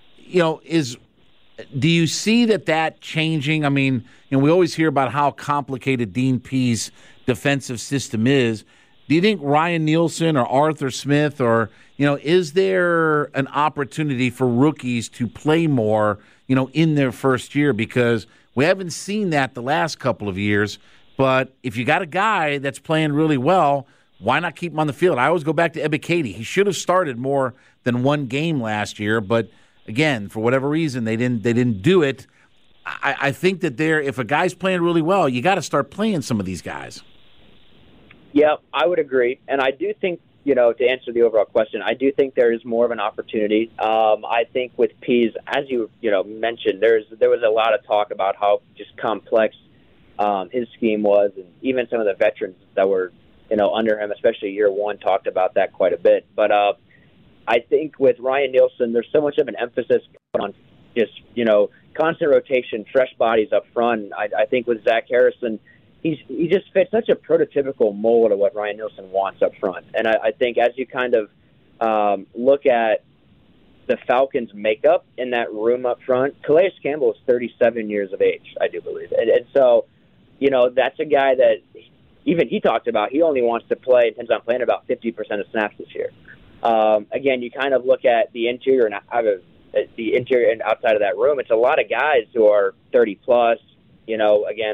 Do you see that changing? I mean, we always hear about how complicated Dean Pease's defensive system is. Do you think Ryan Nielsen or Arthur Smith or, is there an opportunity for rookies to play more, in their first year? Because we haven't seen that the last couple of years. But if you got a guy that's playing really well, why not keep him on the field? I always go back to Ebiketie. He should have started more than one game last year, but again, for whatever reason, they didn't do it. I think that if a guy's playing really well, you got to start playing some of these guys. Yeah, I would agree, and I do think to answer the overall question, I do think there is more of an opportunity. I think with Pease, as you mentioned, there was a lot of talk about how just complex his scheme was, and even some of the veterans that were under him, especially year one, talked about that quite a bit. But I think with Ryan Nielsen, there's so much of an emphasis on just, constant rotation, fresh bodies up front. I think with Zach Harrison, he just fits such a prototypical mold of what Ryan Nielsen wants up front. And I think as you kind of look at the Falcons' makeup in that room up front, Calais Campbell is 37 years of age, I do believe. And so, that's a guy that even he talked about. He only wants to intends on playing about 50% of snaps this year. Again, you kind of look at the interior and outside of that room. It's a lot of guys who are 30 plus. Again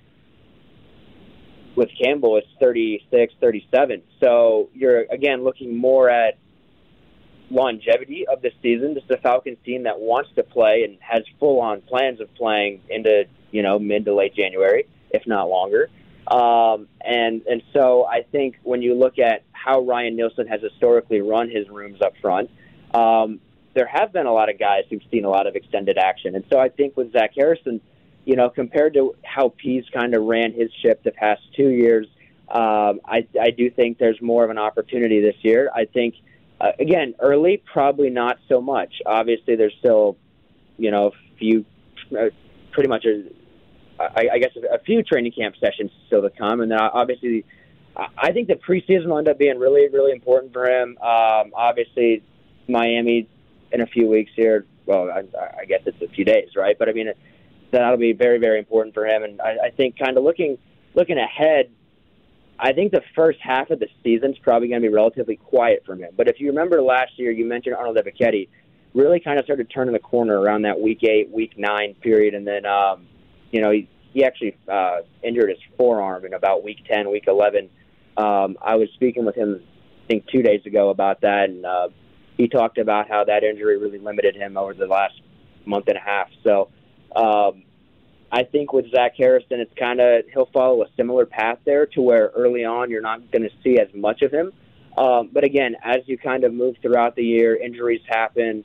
with Campbell, it's 36, 37. So you're again looking more at longevity of the season. This is a Falcons team that wants to play and has full-on plans of playing into mid to late January, if not longer. And so I think when you look at how Ryan Nielsen has historically run his rooms up front, there have been a lot of guys who've seen a lot of extended action. And so I think with Zach Harrison, compared to how Pease kind of ran his ship the past 2 years, I do think there's more of an opportunity this year. I think, again, early, probably not so much. Obviously, there's still, a few, pretty much a few training camp sessions still to come. And then obviously, I think the preseason will end up being really, really important for him. Obviously, Miami in a few weeks here. Well, I guess it's a few days, right? But I mean, that'll be very, very important for him. And I think kind of looking ahead, I think the first half of the season is probably going to be relatively quiet from him. But if you remember last year, you mentioned Arnold Ebiketie really kind of started turning the corner around that week 8, week 9 period. And then, he actually injured his forearm in about week 10, week 11. I was speaking with him, I think, 2 days ago about that. And he talked about how that injury really limited him over the last month and a half. So I think with Zach Harrison, it's he'll follow a similar path there to where early on you're not going to see as much of him. But again, as you kind of move throughout the year, injuries happen,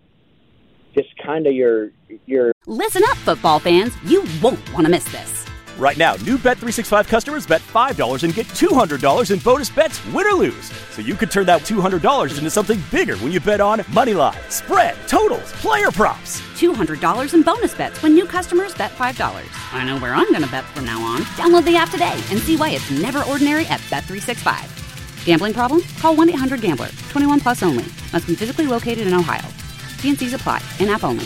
just kind of your... Listen up, football fans. You won't want to miss this. Right now, new Bet365 customers bet $5 and get $200 in bonus bets, win or lose. So you could turn that $200 into something bigger when you bet on moneyline, spread, totals, player props. $200 in bonus bets when new customers bet $5. I know where I'm going to bet from now on. Download the app today and see why it's never ordinary at Bet365. Gambling problem? Call 1-800-GAMBLER. 21 plus only. Must be physically located in Ohio. T&Cs apply. In-app only.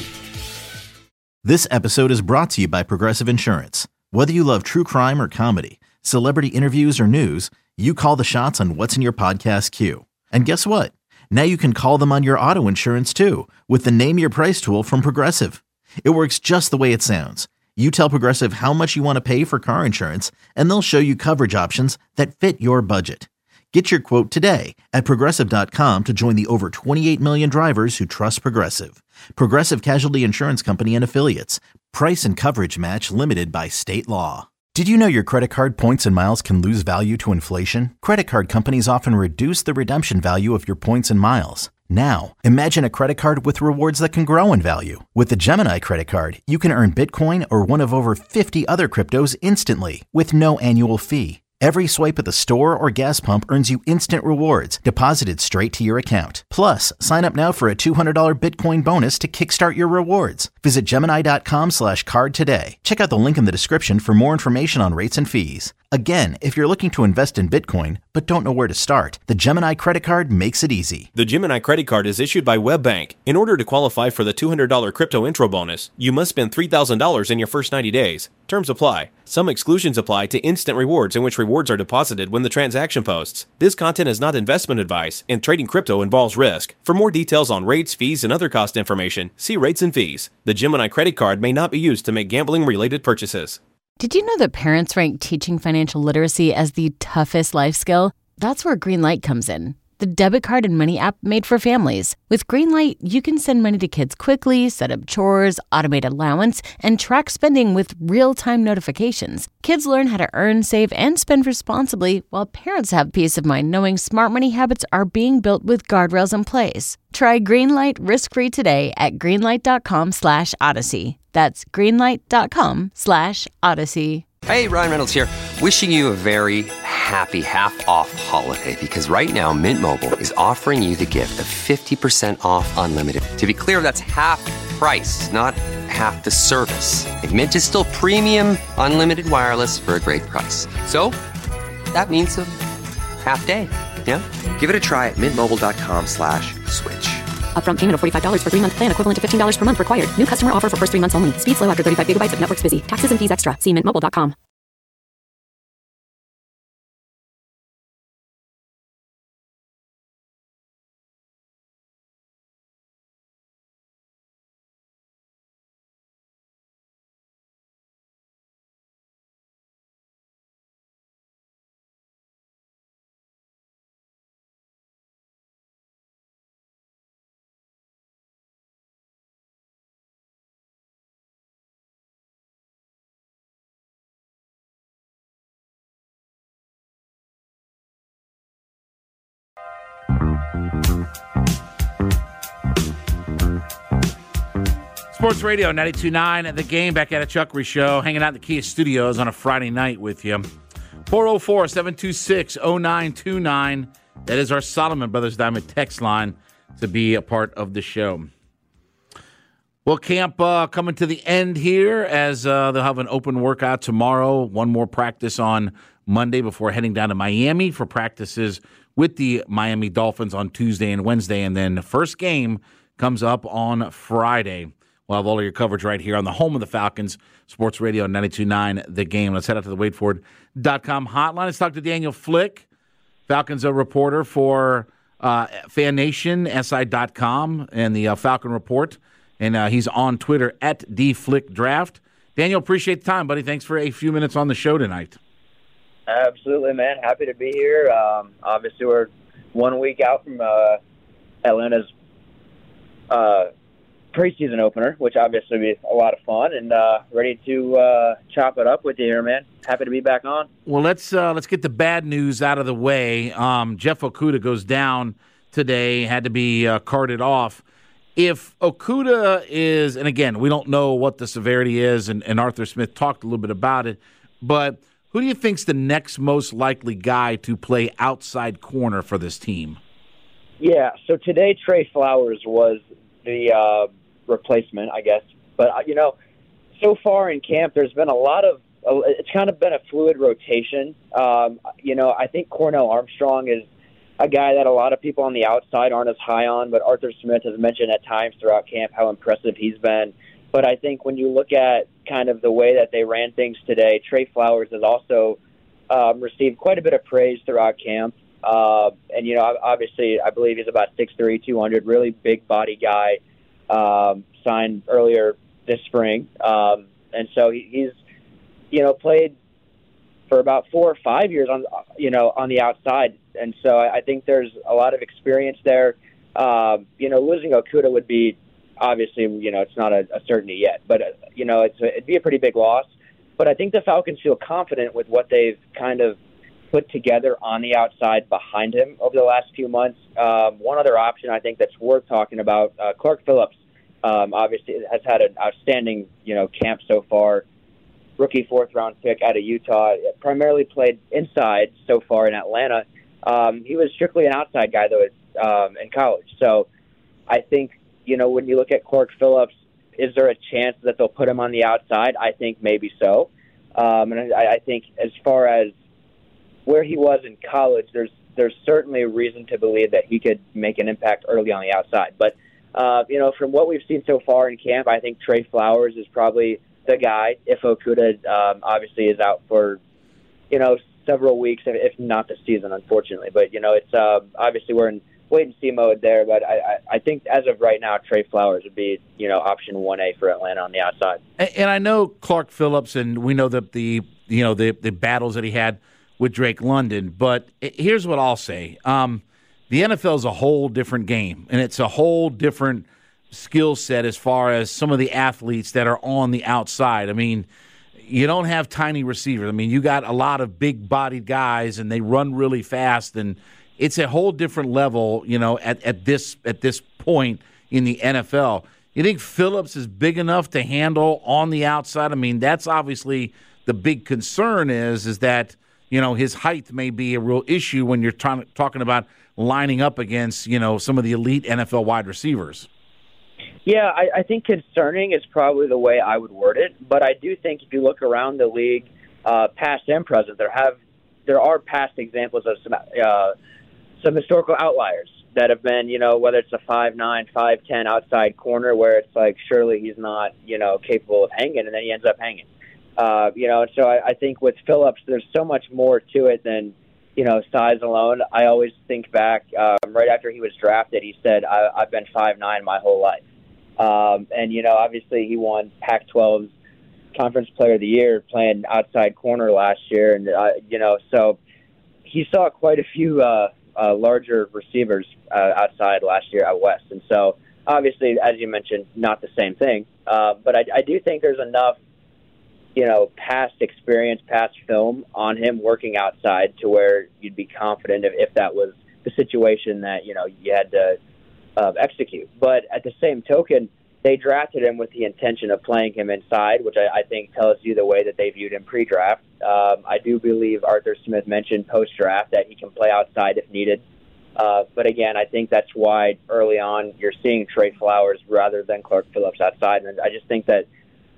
This episode is brought to you by Progressive Insurance. Whether you love true crime or comedy, celebrity interviews or news, you call the shots on what's in your podcast queue. And guess what? Now you can call them on your auto insurance too with the Name Your Price tool from Progressive. It works just the way it sounds. You tell Progressive how much you want to pay for car insurance, and they'll show you coverage options that fit your budget. Get your quote today at Progressive.com to join the over 28 million drivers who trust Progressive. Progressive Casualty Insurance Company and Affiliates. Price and coverage match limited by state law. Did you know your credit card points and miles can lose value to inflation? Credit card companies often reduce the redemption value of your points and miles. Now, imagine a credit card with rewards that can grow in value. With the Gemini credit card, you can earn Bitcoin or one of over 50 other cryptos instantly with no annual fee. Every swipe at the store or gas pump earns you instant rewards deposited straight to your account. Plus, sign up now for a $200 Bitcoin bonus to kickstart your rewards. Visit Gemini.com/card today. Check out the link in the description for more information on rates and fees. Again, if you're looking to invest in Bitcoin but don't know where to start, the Gemini credit card makes it easy. The Gemini credit card is issued by WebBank. In order to qualify for the $200 crypto intro bonus, you must spend $3,000 in your first 90 days. Terms apply. Some exclusions apply to instant rewards, in which rewards are deposited when the transaction posts. This content is not investment advice, and trading crypto involves risk. For more details on rates, fees, and other cost information, see rates and fees. The Gemini credit card may not be used to make gambling-related purchases. Did you know that parents rank teaching financial literacy as the toughest life skill? That's where Greenlight comes in. The debit card and money app made for families. With Greenlight, you can send money to kids quickly, set up chores, automate allowance, and track spending with real-time notifications. Kids learn how to earn, save, and spend responsibly, while parents have peace of mind knowing smart money habits are being built with guardrails in place. Try Greenlight risk-free today at greenlight.com/Odyssey. That's greenlight.com/Odyssey. Hey, Ryan Reynolds here. Wishing you a very happy half-off holiday, because right now Mint Mobile is offering you the gift of 50% off unlimited. To be clear, that's half price, not half the service. And Mint is still premium unlimited wireless for a great price. So that means a half day. Yeah? Give it a try at mintmobile.com/switch. Upfront payment of $45 for 3-month plan equivalent to $15 per month required. New customer offer for first 3 months only. Speed slow after 35 gigabytes if network's busy. Taxes and fees extra. See mintmobile.com. Sports Radio 92.9 The Game, back at a Chuckery Show, hanging out in the Kia Studios on a Friday night with you. 404-726-0929. That is our Solomon Brothers Diamond text line to be a part of the show. Well, camp coming to the end here, as they'll have an open workout tomorrow. One more practice on Monday before heading down to Miami for practices with the Miami Dolphins on Tuesday and Wednesday. And then the first game comes up on Friday. We'll have all of your coverage right here on the home of the Falcons, Sports Radio 92.9 The Game. Let's head out to the WadeFord.com hotline. Let's talk to Daniel Flick, Falcons reporter for FanNation, SI.com, and the Falcon Report. And he's on Twitter at DFlickDraft. Daniel, appreciate the time, buddy. Thanks for a few minutes on the show tonight. Absolutely, man. Happy to be here. Obviously, we're 1 week out from Atlanta's preseason opener, which obviously will be a lot of fun, and ready to chop it up with you here, man. Happy to be back on. Well, let's get the bad news out of the way. Jeff Okudah goes down today, had to be carted off. If Okudah is, and again, we don't know what the severity is, and Arthur Smith talked a little bit about it, but who do you think's the next most likely guy to play outside corner for this team? Yeah, so today Trey Flowers was the replacement, I guess. But, so far in camp, there's been a lot of it's kind of been a fluid rotation. I think Cornell Armstrong is a guy that a lot of people on the outside aren't as high on, but Arthur Smith has mentioned at times throughout camp how impressive he's been. But I think when you look at kind of the way that they ran things today, Trey Flowers has also received quite a bit of praise throughout camp. Obviously, I believe he's about 6'3", 200, really big body guy, signed earlier this spring. And so he's, played for about 4 or 5 years on the outside. And so I think there's a lot of experience there. Losing Okudah would be, obviously, it's not a certainty yet, but, it'd be a pretty big loss. But I think the Falcons feel confident with what they've kind of put together on the outside behind him over the last few months. One other option I think that's worth talking about, Clark Phillips, obviously has had an outstanding, camp so far. Rookie 4th-round pick out of Utah, primarily played inside so far in Atlanta. He was strictly an outside guy, though, in college. So I think, when you look at Clark Phillips, is there a chance that they'll put him on the outside? I think maybe so. And I think as far as where he was in college, there's certainly a reason to believe that he could make an impact early on the outside. But, from what we've seen so far in camp, I think Trey Flowers is probably the guy if Okudah obviously is out for, several weeks, if not the season, unfortunately. But, it's obviously we're in wait-and-see mode there. But I think as of right now, Trey Flowers would be, option 1A for Atlanta on the outside. And I know Clark Phillips, and we know that the battles that he had with Drake London. But here's what I'll say. The NFL is a whole different game, and it's a whole different skill set as far as some of the athletes that are on the outside. I mean, you don't have tiny receivers. I mean, you got a lot of big-bodied guys, and they run really fast, and it's a whole different level, at this point in the NFL. You think Phillips is big enough to handle on the outside? I mean, that's obviously the big concern is that, his height may be a real issue when you're talking about lining up against, some of the elite NFL wide receivers. Yeah, I think concerning is probably the way I would word it. But I do think if you look around the league, past and present, there are past examples of some historical outliers that have been, whether it's a 5'9", 5'10" outside corner where it's like surely he's not, capable of hanging, and then he ends up hanging. So I think with Phillips, there's so much more to it than, size alone. I always think back right after he was drafted, he said, I've been 5'9" my whole life. And, obviously he won Pac-12's Conference Player of the Year playing outside corner last year. And, so he saw quite a few larger receivers outside last year out west. And so, obviously, as you mentioned, not the same thing. But I do think there's enough, past experience, past film on him working outside to where you'd be confident if that was the situation that, you had to execute. But at the same token, they drafted him with the intention of playing him inside, which I think tells you the way that they viewed him pre-draft. I do believe Arthur Smith mentioned post-draft that he can play outside if needed. But again, I think that's why early on you're seeing Trey Flowers rather than Clark Phillips outside. And I just think that,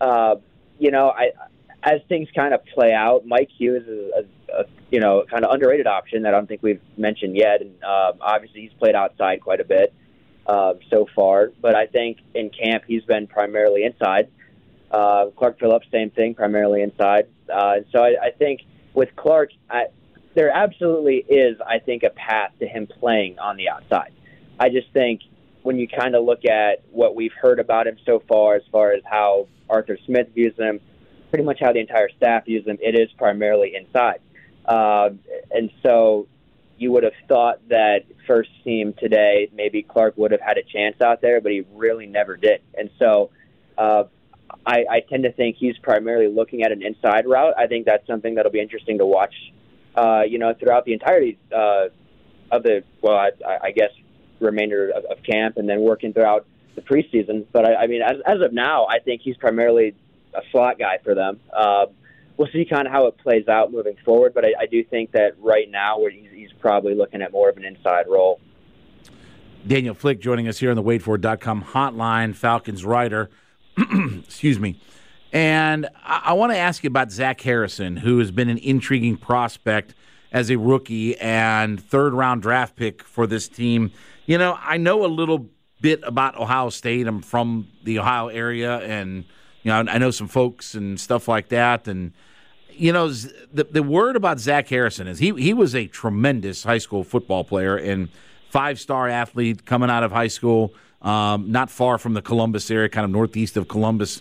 as things kind of play out, Mike Hughes is a kind of underrated option that I don't think we've mentioned yet. And obviously he's played outside quite a bit so far. But I think in camp he's been primarily inside. Clark Phillips, same thing, primarily inside. So I think with Clark, there absolutely is, I think, a path to him playing on the outside. I just think when you kind of look at what we've heard about him so far as how Arthur Smith views him, pretty much how the entire staff views him, it is primarily inside. And so you would have thought that first team today, maybe Clark would have had a chance out there, but he really never did. And so I tend to think he's primarily looking at an inside route. I think that's something that'll be interesting to watch, throughout the entirety of the, I guess, remainder of camp and then working throughout the preseason. But, I mean, as of now, I think he's primarily a slot guy for them. we'll see kind of how it plays out moving forward. But I do think that right now he's probably looking at more of an inside role. Daniel Flick joining us here on the WaitFor.com hotline, Falcons writer. Excuse me. And I want to ask you about Zach Harrison, who has been an intriguing prospect as a rookie and third-round draft pick for this team. You know, I know a little bit about Ohio State. I'm from the Ohio area, and you know, I know some folks and stuff like that. And you know, the word about Zach Harrison is he was a tremendous high school football player and 5-star athlete coming out of high school, not far from the Columbus area, kind of northeast of Columbus.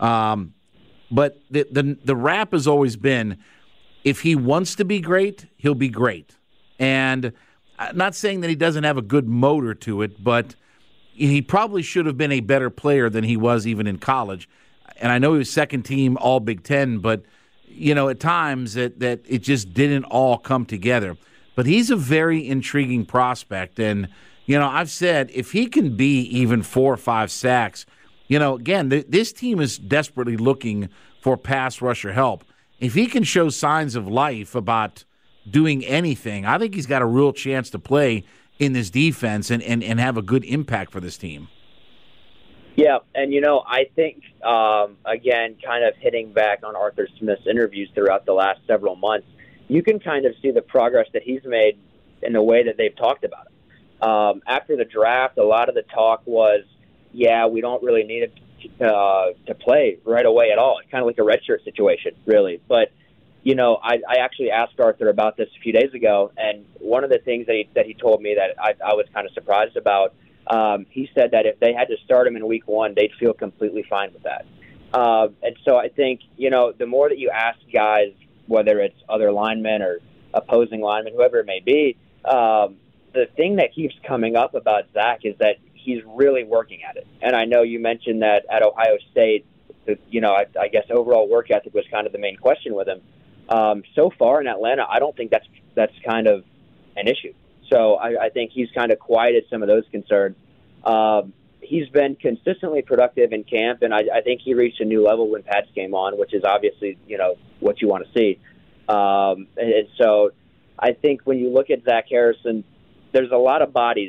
But the rap has always been, if he wants to be great, he'll be great. And I'm not saying that he doesn't have a good motor to it, but he probably should have been a better player than he was even in college. And I know he was second team All Big Ten, but you know, at times that it just didn't all come together. But he's a very intriguing prospect. And, you know, I've said if he can be even 4 or 5 sacks, you know, again, this team is desperately looking for pass rusher help. If he can show signs of life about doing anything, I think he's got a real chance to play in this defense and have a good impact for this team. Yeah, and, you know, I think, again, kind of hitting back on Arthur Smith's interviews throughout the last several months, you can kind of see the progress that he's made in the way that they've talked about it. After the draft, a lot of the talk was, yeah, we don't really need it to play right away at all. It's kind of like a redshirt situation, really. But, you know, I actually asked Arthur about this a few days ago, and one of the things that he told me that I was kind of surprised about, he said that if they had to start him in week 1, they'd feel completely fine with that. And so I think, you know, the more that you ask guys, whether it's other linemen or opposing linemen, whoever it may be, the thing that keeps coming up about Zach is that he's really working at it. And I know you mentioned that at Ohio State, you know, I guess overall work ethic was kind of the main question with him. So far in Atlanta, I don't think that's kind of an issue. So I think he's kind of quieted some of those concerns. He's been consistently productive in camp, and I think he reached a new level when Pats came on, which is obviously, you know, what you want to see. And so I think when you look at Zach Harrison, there's a lot of bodies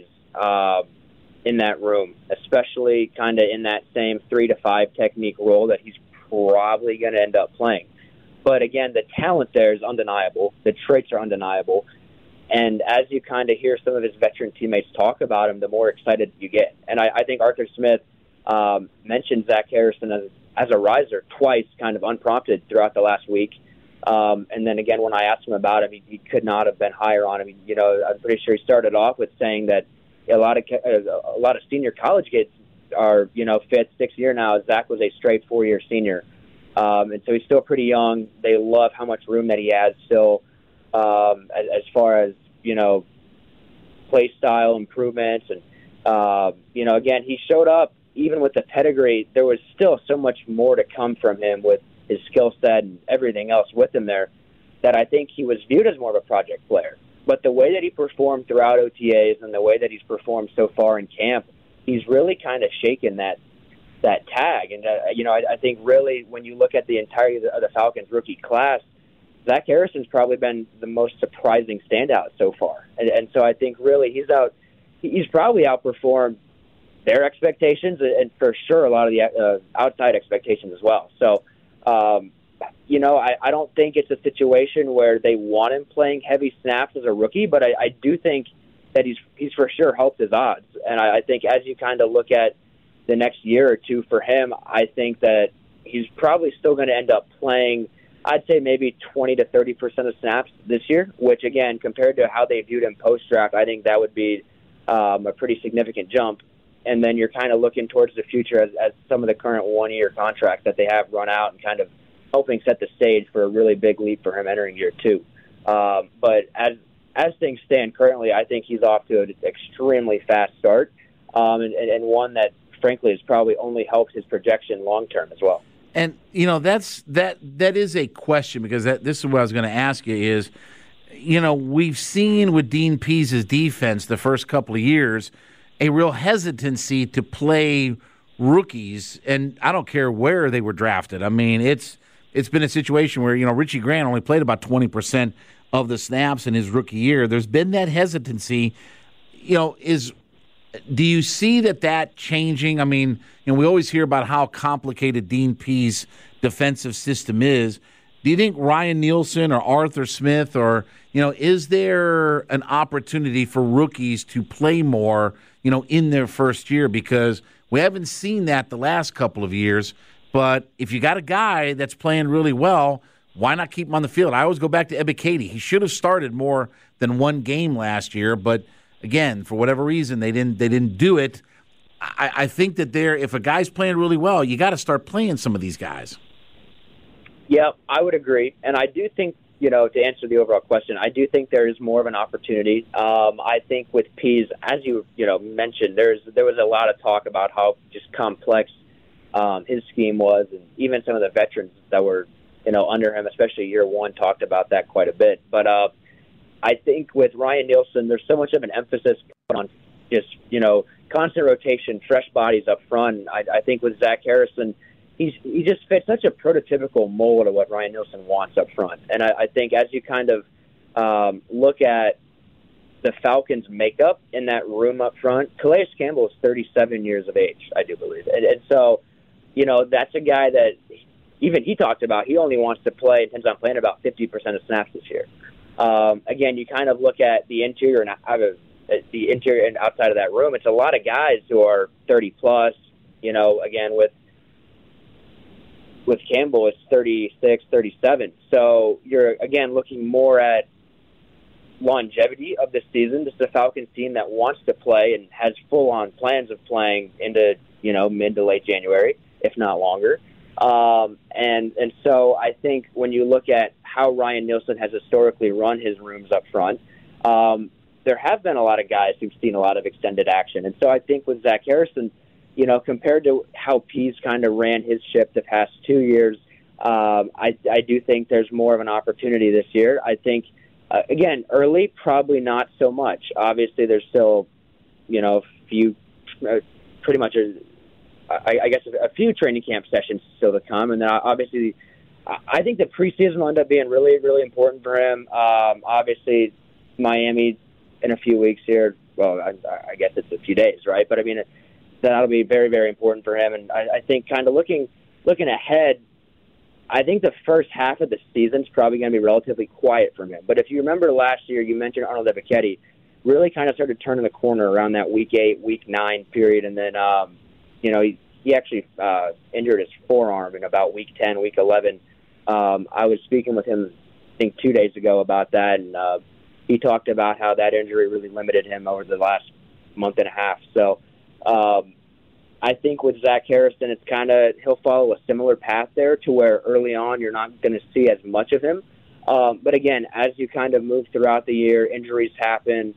in that room, especially kind of in that same 3 to 5 technique role that he's probably going to end up playing. But again, the talent there is undeniable. The traits are undeniable. And as you kind of hear some of his veteran teammates talk about him, the more excited you get. And I think Arthur Smith mentioned Zach Harrison as a riser twice, kind of unprompted throughout the last week. And then again, when I asked him about him, he could not have been higher on him. You know, I'm pretty sure he started off with saying that a lot of senior college kids are, you know, 5th, 6th year now. Zach was a straight 4-year senior. And so he's still pretty young. They love how much room that he has still. As far as, you know, play style improvements. And, you know, again, he showed up even with the pedigree. There was still so much more to come from him with his skill set and everything else with him there that I think he was viewed as more of a project player. But the way that he performed throughout OTAs and the way that he's performed so far in camp, he's really kind of shaken that tag. And, you know, I think really when you look at the entirety of the Falcons rookie class, Zach Harrison's probably been the most surprising standout so far. And so I think really he's probably outperformed their expectations and for sure a lot of the outside expectations as well. So, you know, I don't think it's a situation where they want him playing heavy snaps as a rookie, but I do think that he's for sure helped his odds. And I think as you kind of look at the next year or two for him, I think that he's probably still going to end up playing, I'd say maybe 20 to 30% of snaps this year, which, again, compared to how they viewed him post-draft, I think that would be a pretty significant jump. And then you're kind of looking towards the future as some of the current 1-year contracts that they have run out and kind of helping set the stage for a really big leap for him entering year 2. But as things stand currently, I think he's off to an extremely fast start and one that, frankly, has probably only helped his projection long-term as well. And, you know, that is a question because this is what I was going to ask you is, you know, we've seen with Dean Pease's defense the first couple of years a real hesitancy to play rookies, and I don't care where they were drafted. I mean, it's it's been a situation where, Richie Grant only played about 20% of the snaps in his rookie year. There's been that hesitancy. Do you see that changing? I mean, we always hear about how complicated Dean Pease' defensive system is. Do you think Ryan Nielsen or Arthur Smith is there an opportunity for rookies to play more, in their first year? Because we haven't seen that the last couple of years. But if you got a guy that's playing really well, why not keep him on the field? I always go back to Ebiketie. He should have started more than one game last year, but again, for whatever reason, they didn't do it. I think that if a guy's playing really well, you got to start playing some of these guys. Yeah, I would agree. And I do think, to answer the overall question, I do think there is more of an opportunity. I think with Pease, as you mentioned, there was a lot of talk about how just complex his scheme was, and even some of the veterans that were under him, especially year one, talked about that quite a bit. But I think with Ryan Nielsen, there's so much of an emphasis put on just constant rotation, fresh bodies up front. I think with Zach Harrison, he just fits such a prototypical mold of what Ryan Nielsen wants up front. And I think as you kind of look at the Falcons' makeup in that room up front, Calais Campbell is 37 years of age, I do believe. And so, that's a guy that even he talked about. He only wants to play, intends on playing about 50% of snaps this year. Again, you kind of look at the interior and outside of that room. It's a lot of guys who are 30 plus. Again with Campbell, it's 36, 37. So you're again looking more at longevity of the season. This is a Falcons team that wants to play and has full-on plans of playing into mid to late January, if not longer. And so I think when you look at how Ryan Nielsen has historically run his rooms up front, there have been a lot of guys who've seen a lot of extended action. And so I think with Zach Harrison, compared to how Pease kind of ran his ship the past 2 years, I do think there's more of an opportunity this year. I think, again, early, probably not so much. Obviously, there's still, a few training camp sessions still to come. And then obviously, I think the preseason will end up being really, really important for him. Obviously, Miami in a few weeks here. Well, I guess it's a few days, right? But I mean, that'll be very, very important for him. And I think kind of looking ahead, I think the first half of the season is probably going to be relatively quiet from him. But if you remember last year, you mentioned Arnold Ebiketie really kind of started turning the corner around that week 8, week 9 period. And then, he actually injured his forearm in about week 10, week 11. I was speaking with him, I think, 2 days ago about that. And he talked about how that injury really limited him over the last month and a half. So, I think with Zach Harrison, it's he'll follow a similar path there to where early on you're not going to see as much of him. But again, as you kind of move throughout the year, injuries happen,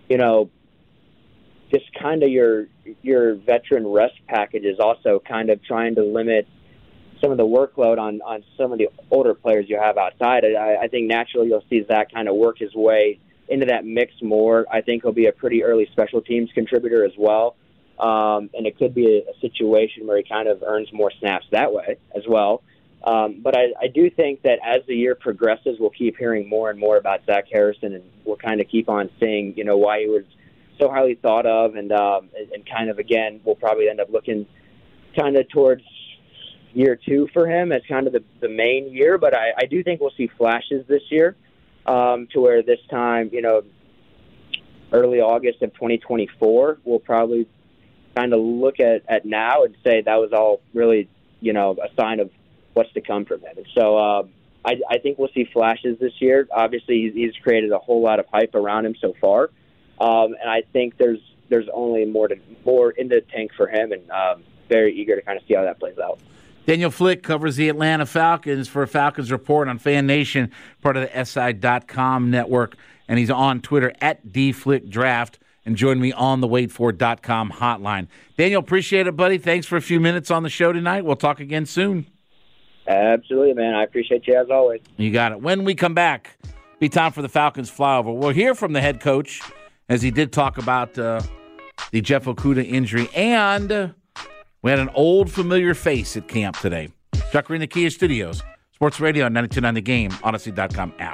just kind of your veteran rest package is also kind of trying to limit some of the workload on some of the older players you have outside. I think naturally you'll see Zach kind of work his way into that mix more. I think he'll be a pretty early special teams contributor as well. And it could be a situation where he kind of earns more snaps that way as well. But I do think that as the year progresses, we'll keep hearing more and more about Zach Harrison, and we'll kind of keep on seeing, why he was so highly thought of. And kind of, again, we'll probably end up looking kind of towards year 2 for him as kind of the main year. But I do think we'll see flashes this year to where this time, early August of 2024, we'll probably kind of look at now and say that was all really, a sign of what's to come from him. And so I think we'll see flashes this year. Obviously, he's created a whole lot of hype around him so far. And I think there's only more in the tank for him, and very eager to kind of see how that plays out. Daniel Flick covers the Atlanta Falcons for Falcons Report on Fan Nation, part of the SI.com network, and he's on Twitter at DFlickDraft. And join me on the waitfor.com hotline. Daniel, appreciate it, buddy. Thanks for a few minutes on the show tonight. We'll talk again soon. Absolutely, man. I appreciate you as always. You got it. When we come back, be time for the Falcons flyover. We'll hear from the head coach, as he did talk about the Jeff Okudah injury, and we had an old familiar face at camp today. Chuck, we're in the Kia Studios. Sports Radio 92.9 The Game, Odyssey.com app.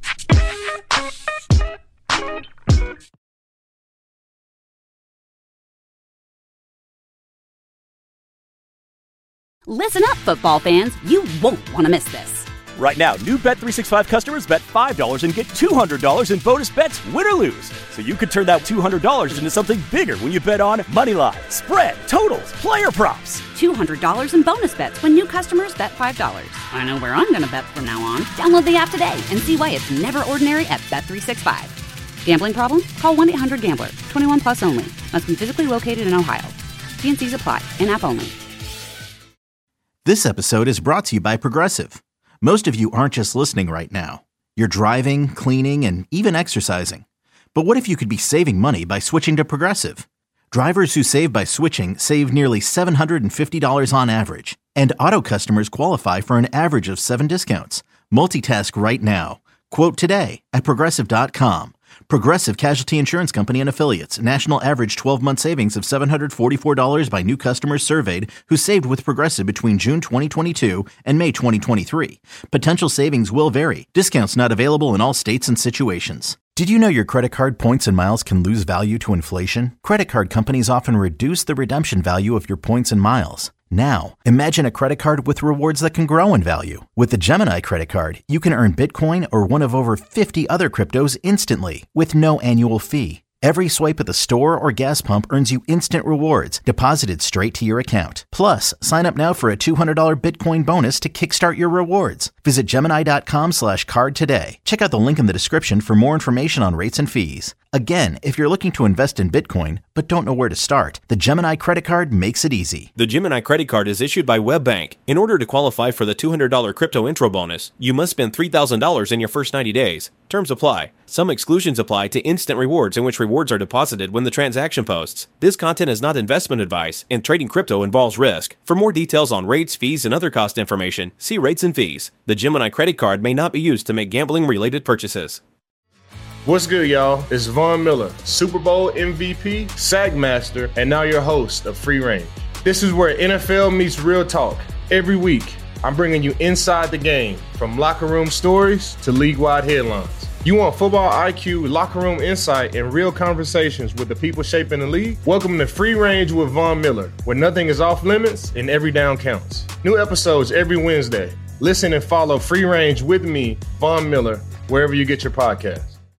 Listen up, football fans. You won't want to miss this. Right now, new Bet365 customers bet $5 and get $200 in bonus bets, win or lose. So you could turn that $200 into something bigger when you bet on moneyline, spread, totals, player props. $200 in bonus bets when new customers bet $5. I know where I'm going to bet from now on. Download the app today and see why it's never ordinary at Bet365. Gambling problem? Call 1-800-GAMBLER. 21 plus only. Must be physically located in Ohio. T&Cs apply. In-app only. This episode is brought to you by Progressive. Most of you aren't just listening right now. You're driving, cleaning, and even exercising. But what if you could be saving money by switching to Progressive? Drivers who save by switching save nearly $750 on average. And auto customers qualify for an average of 7 discounts. Multitask right now. Quote today at Progressive.com. Progressive Casualty Insurance Company and Affiliates. National average 12-month savings of $744 by new customers surveyed who saved with Progressive between June 2022 and May 2023. Potential savings will vary. Discounts not available in all states and situations. Did you know your credit card points and miles can lose value to inflation? Credit card companies often reduce the redemption value of your points and miles. Now, imagine a credit card with rewards that can grow in value. With the Gemini credit card, you can earn Bitcoin or one of over 50 other cryptos instantly with no annual fee. Every swipe at the store or gas pump earns you instant rewards deposited straight to your account. Plus, sign up now for a $200 Bitcoin bonus to kickstart your rewards. Visit Gemini.com/card today. Check out the link in the description for more information on rates and fees. Again, if you're looking to invest in Bitcoin but don't know where to start, the Gemini credit card makes it easy. The Gemini credit card is issued by WebBank. In order to qualify for the $200 crypto intro bonus, you must spend $3,000 in your first 90 days. Terms apply. Some exclusions apply to instant rewards, in which rewards are deposited when the transaction posts. This content is not investment advice, and trading crypto involves risk. For more details on rates, fees, and other cost information, see rates and fees. The Gemini credit card may not be used to make gambling-related purchases. What's good, y'all? It's Von Miller, Super Bowl MVP, Sack Master, and now your host of Free Range. This is where NFL meets real talk. Every week, I'm bringing you inside the game, from locker room stories to league-wide headlines. You want football IQ, locker room insight, and real conversations with the people shaping the league? Welcome to Free Range with Von Miller, where nothing is off limits and every down counts. New episodes every Wednesday. Listen and follow Free Range with me, Von Miller, wherever you get your podcasts.